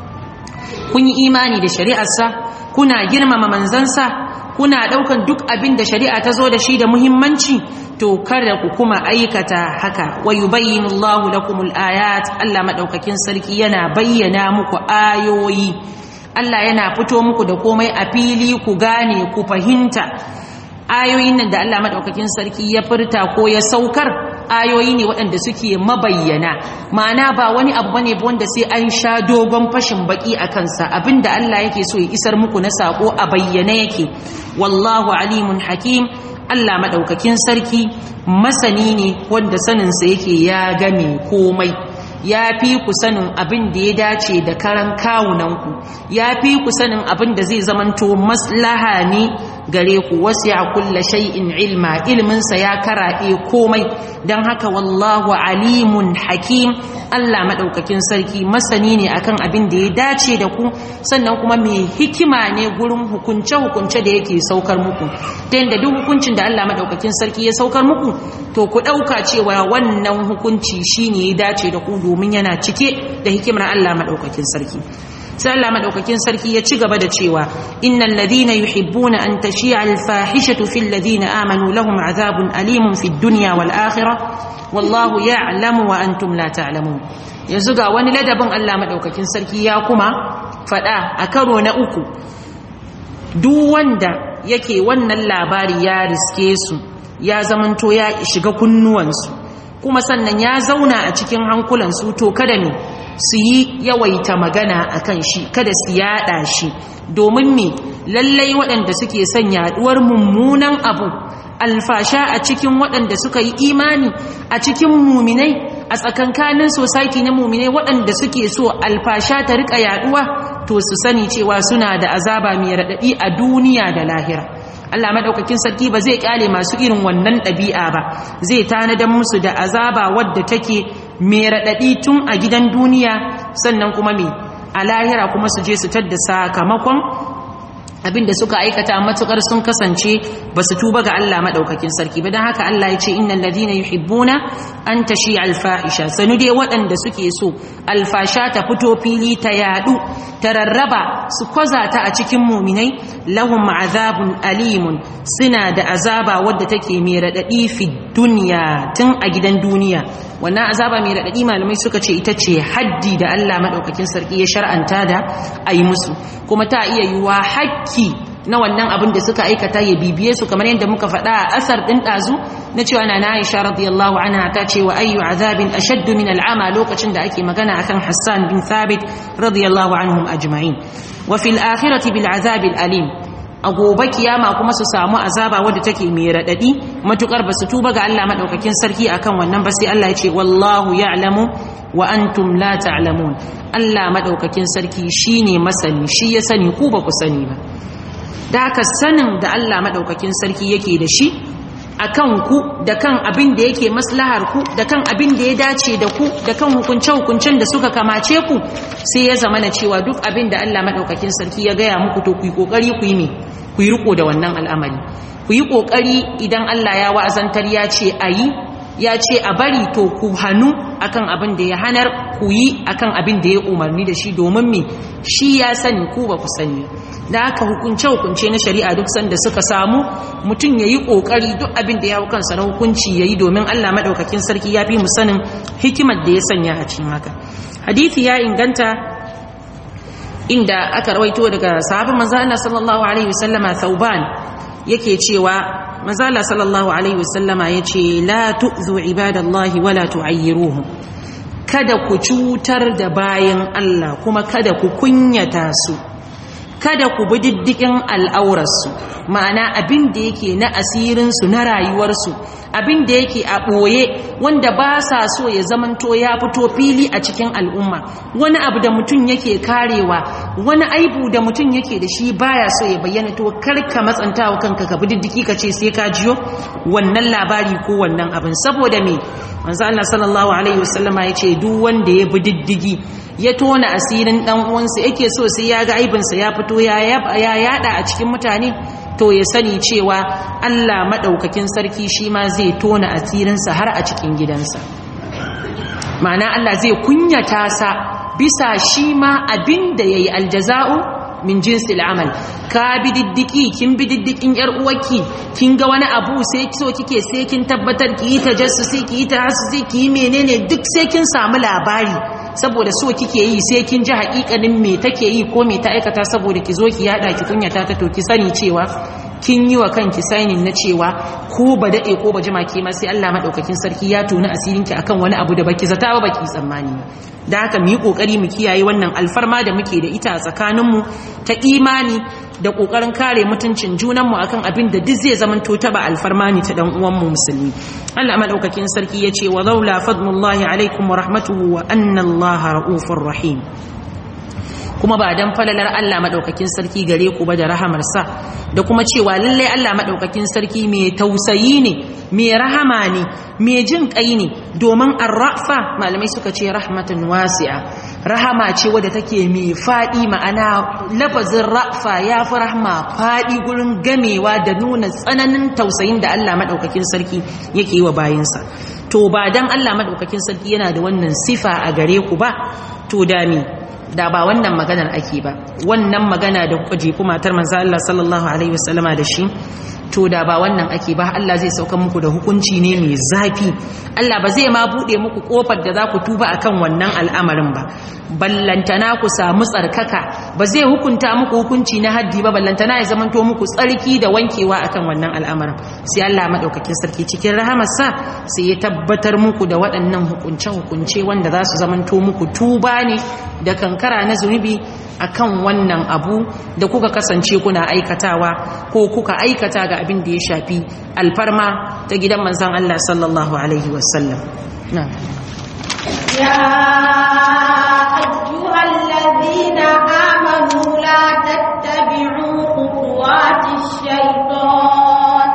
kun yi imani da shari'arsa, kuna girmama manzansa, kuna daukan duk abin da shari'a ta zo da shi da muhimmanci, to kada ku kuma aikata haka. Wa yubayyinu Allahu lakumul ayat, Allah madaukakin sarki yana bayyana muku ayoyi, Allah yana fito muku da komai a fili ku gane ku fahimta. Ayoyin nan da Allah madaukakin sarki ya furta ko ya saukar, ayoyi ne waɗanda suke mabayyana, ma'ana ba wani abu bane wanda sai an sha dogon fashin baki a kansa. Abinda Allah yake so ya isar muku na sako a bayyane yake. Wallahu alimun hakim, Allah madaukakin sarki masani ne wanda saninsa yake ya game komai. Ya fi ku sanin abin da ya dace da karan kawunanku, ya fi ku sanin abin da zai zamanto maslaha ne gare ku. wasi'a kulla shay'in ilma, ilminsa ya karaɗe komai. don haka wallahu alimun hakim, Allah madaukakin sarki masani ne akan abin da ya dace da ku, sannan kuma mai hikima ne gurin hukunce hukunce da yake saukar muku. ta yadda duk hukuncin da Allah madaukakin sarki ya saukar muku, to ku ɗauka cewa wannan hukunci shine ya dace da ku, domin yana cike da hikimar Allah madaukakin sarki. sai Allah madaukakin sarki ya ci gaba da cewa innal ladina yuhibbuna an tashi'a al-fahishatu fil ladina amanu lahum adhabun alimun fid dunya wal akhirah wallahu ya'lamu wa antum la ta'lamun. yanzu ga wani ladabin Allah madaukakin sarki ya kuma fada a karo na uku. duk wanda yake wannan labari ya riske su, ya zamanto ya shiga kunnuwansu, kuma sannan ya zauna a cikin hankulansu, to kada ne su yi yawaita magana akan shi kada su yada shi domin me lallai waɗanda suke son yaduwar mummunan abu alfasha a cikin waɗanda suka yi imani a cikin muminai a tsakankanin society na muminai waɗanda suke so alfasha ta rika yaduwa to su sani cewa suna da azaba mai raɗaɗi a duniya da lahira. Allah madaukakin sarki ba zai kyale masu irin wannan ɗabi'a ba, zai tanadar musu da azaba wadda take mai raɗaɗi tun a gidan duniya sannan kuma me a lahira kuma su je su tadda sakamakon abinda suka aikata matukar sun kasance ba su tuba ga Allah madaukakin sarki ba. Dan haka Allah ya ce innal ladina yuhibbuna an tashi alfahisha, sanu dai waɗanda suke so alfasha ta fito fili ta yadu ta rarraba su kwaza ta a cikin muminai, lahum azabun alimun, suna da azaba wadda take mai radadi fi dunya tun a gidan duniya. Wannan azaba mai radadi malamai suka ce ita ce haddi da Allah madaukakin sarki ya shar'anta da ayi musu, kuma ta iya yiwa hakki na wannan abin da suka aikata ya bibiye su kamar yadda muka faɗa a asar ɗin ɗazu na cewa na Aisha radiyallahu anha ta ce wa ayyu azabin ashaddu min al'ama lokacin da ake magana akan Hassan bin Thabit radiyallahu anhum ajma'in. Wa fil akhirati bil azabil alim, a gobe kiyama kuma su samu azaba wadda take mai radadi matukar ba su tuba ga Allah madaukakin sarki akan wannan ba, sai Allah ya ce wallahu ya'lamu wa antum la ta'lamun. Allah madaukakin sarki shine masani, shi ya sani ku ba ku sani ba. Da haka sanin da Allah madaukakin sarki yake da shi akan ku da kan abin da yake maslahar ku da kan abin da ya dace da ku da kan hukunce-hukuncen da suka kamace ku, sai ya zama na cewa duk abin da Allah madaukakin sarki ya gaya muku to ku yi kokari ku yi me ku yi riko da wannan al'amari, ku yi kokari idan Allah ya wa'azantar ya ce ayi ya ce a bari to ku hannu akan abin da ya hanar, ku yi akan abin da ya umarni da shi domin me shi ya sani ku ba ku sani. Da haka hukunce-hukunce na shari'a duk sanda suka samu mutum ya yi ƙoƙari duk abin da ya hau kansa na hukunci ya yi domin Allah maɗaukakin sarki ya fi mu sanin hikimar da ya sanya a cikin haka. Hadithi ya inganta inda aka rawaito daga sahabban manzo Allah sallallahu alaihi wasallama Thauban yake cewa manzo Allah sallallahu alaihi wasallama yace la tu'zu ibadallahi wala tu'ayyiruhum, kada ku cutar da bayan Allah kuma kada ku kunyata su, kada ku bi diddigin al'aurarsu, ma'ana abin da yake na asirinsu na rayuwarsu, abin da yake a ɓoye wanda ba sa so ya zamanto ya fito fili a cikin al'umma, wani abu da mutum yake karewa, wani aibu da mutum yake da shi baya so ya bayyana, to karka matsanta wa kanka ka bi diddiki ka ce sai ka jiyo wannan labari ko wannan abin. Saboda me manzo Allah sallallahu alaihi wasallama ya ce duk wanda ya bi diddigi ya tona asirin dan uwansa yake so sai ya ga aibinsa ya fito ya yada a cikin mutane, to ya sani cewa Allah madaukakin sarki shi ma zai tona asirinsa har a cikin gidansa, ma'ana Allah zai kunyata sa bisa shi ma abinda yayi aljaza'u min jinsil amal. Ka bi diddiki, kin bi diddikin yar uwarki, kin ga wani abu sai so kike sai kin tabbatar ki yi tajassusi ki yi tahassusi ki yi menene duk sai kin samu labari, saboda so kike yi sai kin ji haƙiƙanin me take yi ko me ta aikata saboda ki zo ki yada ki kunyata ta, to ki sani cewa kin yi wa kanki sainin na cewa ko ba dade ko ba jima ki ma sai Allah madaukakin sarki ya tona asirinki akan wani abu da baki zata ba baki tsammani ba. Da haka mu yi kokari mu kiyaye wannan alfarma da muke da ita a tsakaninmu ta imani da kokarin kare mutuncin junanmu akan abin da duk zai zaman to taba alfarma ne ta dan uwanmu musulmi. Allah madaukakin sarki yace wa laula fadlullahi alaikum wa rahmatuhu wa anna Allaha raufur rahim, kuma ba dan falalar Allah madaukakin sarki gare ku ba da rahamarsa, da kuma cewa lalle Allah madaukakin sarki mai tausayi ne, mai rahama ne, mai jin kai ne, domin ar-rafa malamai suka ce rahmatan wasi'a, rahama ce wadda take mai fadi, ma'ana lafazin rafa ya fi rahma fadi gurin gamewa da nuna tsananin tausayin da Allah madaukakin sarki yake yi wa bayinsa. To ba dan Allah madaukakin sarki yana da wannan sifa a gare ku ba, to da me da ba wannan maganar ake ba, wannan magana da kuka jefu matar manzo Allah sallallahu alaihi wasallama da shi, to da ba wannan ake ba. Allah zai sauka muku da hukunci ne mai zafi. Allah ba zai ma bude muku kofar da za ku tuba akan wannan al'amarin ba, ballantana ku samu tsarkaka. Ba zai hukunta muku hukunci na haddi ba, ballantana ya zamanto muku tsarki da wankewa akan wannan al'amarin. Sai Allah madaukakin sarki cikin rahamarsa sai ya tabbatar muku da waɗannan hukunce-hukunce wanda za su zamanto muku tuba ne da kankara na zunubi akan wannan abu da kuka kasance kuna aikatawa ko kuka aikata ga abin da ya shafi alfarma ta gidan manzon Allah sallallahu alaihi wasallam. na'am ya ayyuhal ladina amanu la tattabi'u khutuwatish shaytan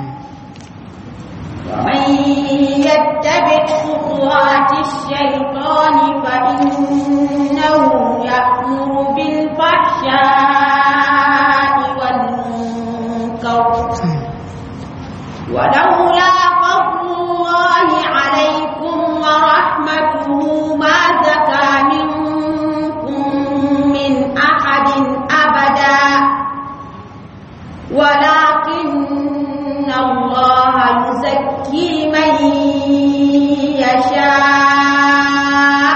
wa man yattabi' khutuwatish shaytan fa innahu ya'muru bil fahsha'i wal munkar ولولا فضل الله عليكم ورحمته ما زكى منكم من أحد أبدا ولكن الله يزكي من يشاء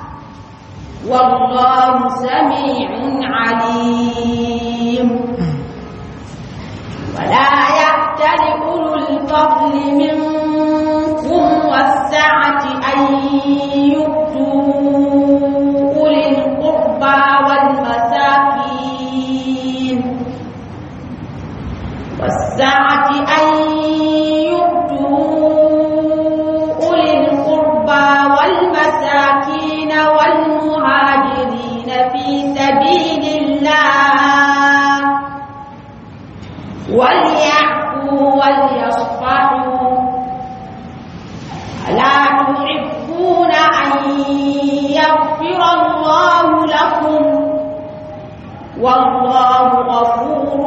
والله سميع عليم ولا يأتل أولو الفضل منكم والسعة أن يؤتوا أولي القربى والمساكين والسعة أن يؤتوا أولي القربى والمساكين والمهاجرين في سبيل الله وليعفوا وليصفحوا ألا تحبون أن يغفر الله لكم والله غفور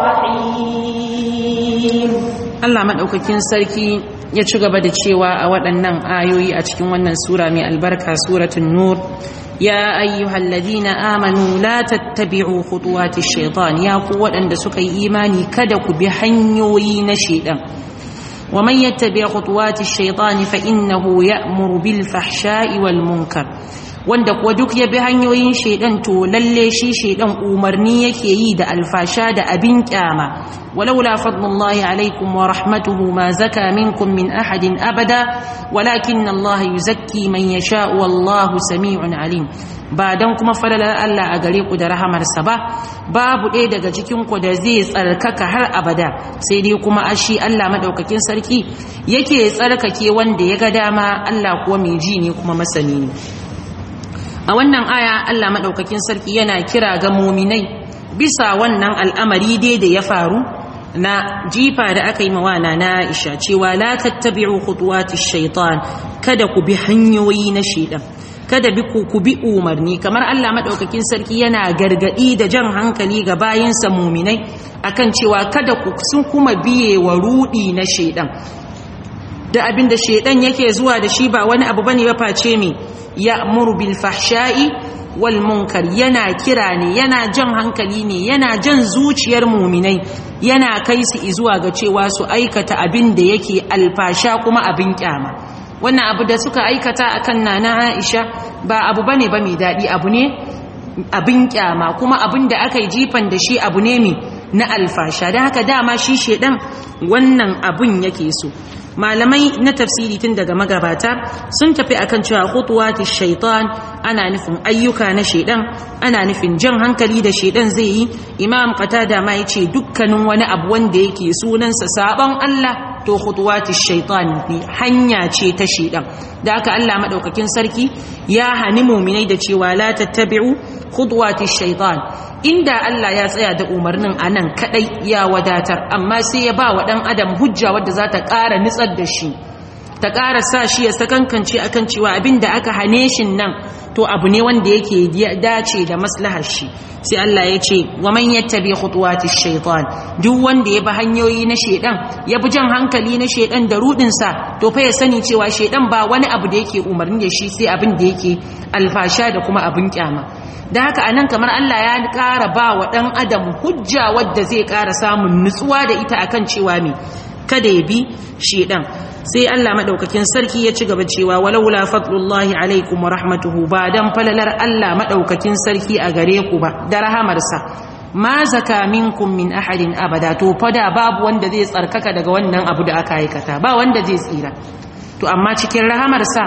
رحيم. Allah madaukakin sarki ya ci gaba da cewa a waɗannan ayoyi a cikin wannan sura mai albarka, suratul nur: ya ayyuhal ladina amanu la tattabi'u khutuwatish shaitan, ya ku waɗanda suka yi imani kada ku bi hanyoyi na shaitan. wa man yattabi' khutuwatish shaitan fa innahu ya'muru bil fahsha'i wal munkar, wanda kuwa duk ya bi hanyoyin shaitan to lalle shi shaitan umarni yake yi da alfasha da abin kyama. ولولا فضل الله عليكم ورحمته ما زكى منكم من أحد أبدا ولكن الله يزكي من يشاء والله سميع عليم. بعدن kuma falala Allah a gare ku da rahamar sa ba babu ɗaya daga cikin ku da zai tsarkaka har abada, sai dai kuma ashi Allah madaukakin sarki yake tsarkake wanda ya ga dama. Allah kuwa mai ji ne kuma masani ne. A wannan aya Allah madaukakin sarki yana kira ga mu'minai bisa wannan al'amari dai da ya faru na jifa da aka yi mawana na Aisha, cewa la tattabi'u khutuwatish shaitan, kada ku bi hanyoyi na shaitan, kada bi ku bi umarni. Kamar Allah madaukakin sarki yana gargadi da jan hankali ga bayinsa mu'minai akan cewa kada ku sun kuma biye wa rudi na shaitan. Da abinda shaitan yake zuwa da shi ba wani abu bane ba face me ya'muru bil fahsha'i wal munkar, yana kira ne, yana jan hankali ne, yana jan zuciyar muminai, yana kai su zuwa ga cewa su aikata abin da yake alfasha kuma abin kyama. Wannan abu da suka aikata akan nana Aisha ba abu bane ba mai dadi, abu ne abin kyama, kuma abin da aka yi jifan da shi abu ne mai na alfasha. Dan haka dama shi shedan wannan abun yake so. Malamai na tafsiri tun daga magabata sun tafi akan cewa khutuwatish shaitan ana nufin ayyuka na shedan, ana nufin jan hankali da shedan zai yi. Imam Qatada ma yace dukkanin wani abu wanda yake sunansa sabon Allah to khutuwatish shaitan ne, hanya ce ta shedan. Da haka Allah madaukakin sarki ya hani mu'minai da cewa la tattabi'u khutuwatish shaitan. Inda Allah ya tsaya da umarnin anan kadai ya wadatar, amma sai ya ba wa dan adam hujja wadda za ta ƙara nitsar da shi ta ƙara sa shi ya sakankance akan cewa abin da aka hane shi nan to abu ne wanda yake dace da maslahar shi. sai Allah ya ce wa man yattabi khutuwatish shaitan, duk wanda ya bi hanyoyi na shedan, ya bi jan hankali na shedan da rudin sa, to fa ya sani cewa shedan ba wani abu da yake umarni da shi sai abin da yake alfasha da kuma abin kyama. da haka anan kamar Allah ya ƙara ba wa dan adam hujja wadda zai ƙara samun nutsuwa da ita akan cewa me kada ya bi shedan. sai Allah madaukakin sarki ya ci gaba cewa walaula fadlullahi alaikum wa rahmatuhu, ba dan falalar Allah madaukakin sarki a gare ku ba da rahamarsa, ma zaka minkum min ahadin abada, to fada babu wanda zai tsarkaka daga wannan abu da aka aikata, ba wanda zai tsira. to amma cikin rahamarsa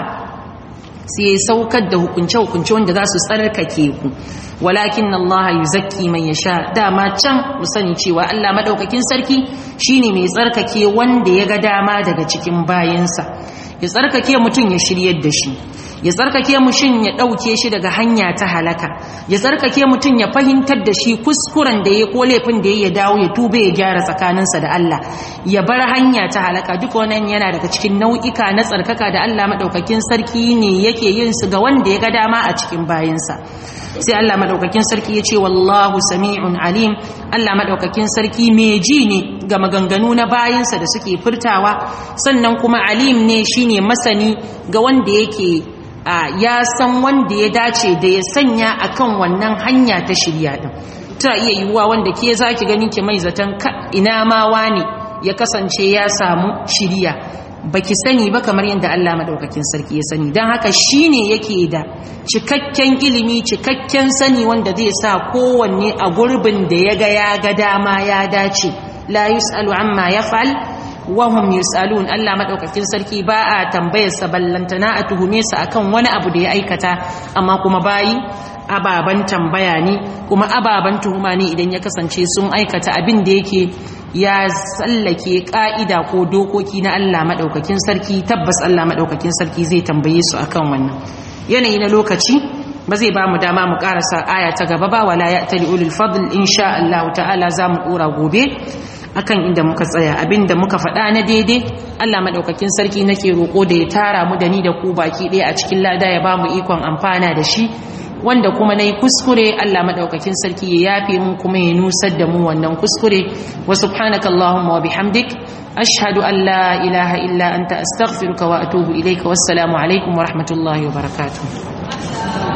sai ya saukar da hukunce hukunce wanda za su tsarkake ku. walakin Allah yuzakki man yasha, dama can mu sani cewa Allah madaukakin sarki shine mai tsarkake wanda ya ga dama daga cikin bayinsa. ya tsarkake mutun ya shiryar da shi, ya tsarkake mushin ya dauke shi daga hanya ta halaka, ya tsarkake mutun ya fahimtar da shi kuskuren da ya ko laifin da ya dawo ya tube ya gyara tsakaninsa da Allah, ya bar hanya ta halaka. duk wannan yana daga cikin nau'ika na tsarkaka da Allah madaukakin sarki ne yake yin su ga wanda ya ga dama a cikin bayinsa. sai Allah madaukakin sarki ya ce wallahu sami'un alim, Allah madaukakin sarki mai ji ne ga maganganu na bayinsa da suke furtawa, sannan kuma alim ne shine masani ga wanda yake ya san wanda ya dace da ya sanya akan wannan hanya ta shirya din. ta iya yiwuwa wanda ke zaki ganin ki mai zaton ina ma wani ya kasance ya samu shirya, baki sani ba kamar yadda Allah madaukakin sarki ya sani. dan haka shine yake da cikakken ilimi, cikakken sani wanda zai sa kowanne a gurbin da ya ga ya ga dama ya dace. la yusalu amma yaf'al wa hum yusalun, Allah madaukakin sarki ba a tambayar sa ballantana a tuhume sa akan wani abu da ya aikata, amma kuma bayi ababan tambaya ne kuma ababan tuhuma ne idan ya kasance sun aikata abin da yake ya tsallake ka'ida ko dokoki na Allah madaukakin sarki. tabbas Allah madaukakin sarki zai tambaye su akan wannan. yanayi na lokaci ba zai ba mu dama mu karasa aya ta gaba ba, wala ya'tali ulul fadl, insha Allah ta'ala za mu dora gobe akan inda muka tsaya. abinda muka faɗa na daidai Allah madaukakin sarki nake roko da ya tara mu da ni da ku baki ɗaya a cikin lada, ya ba mu ikon amfana da shi. wanda kuma nayi kuskure Allah madaukakin sarki ya yafe mu kuma ya nusar da mu wannan kuskure. wa subhanakallahumma wa bihamdik ashhadu an la ilaha illa anta astaghfiruka wa atubu ilayka. wassalamu alaikum wa rahmatullahi wa barakatuh.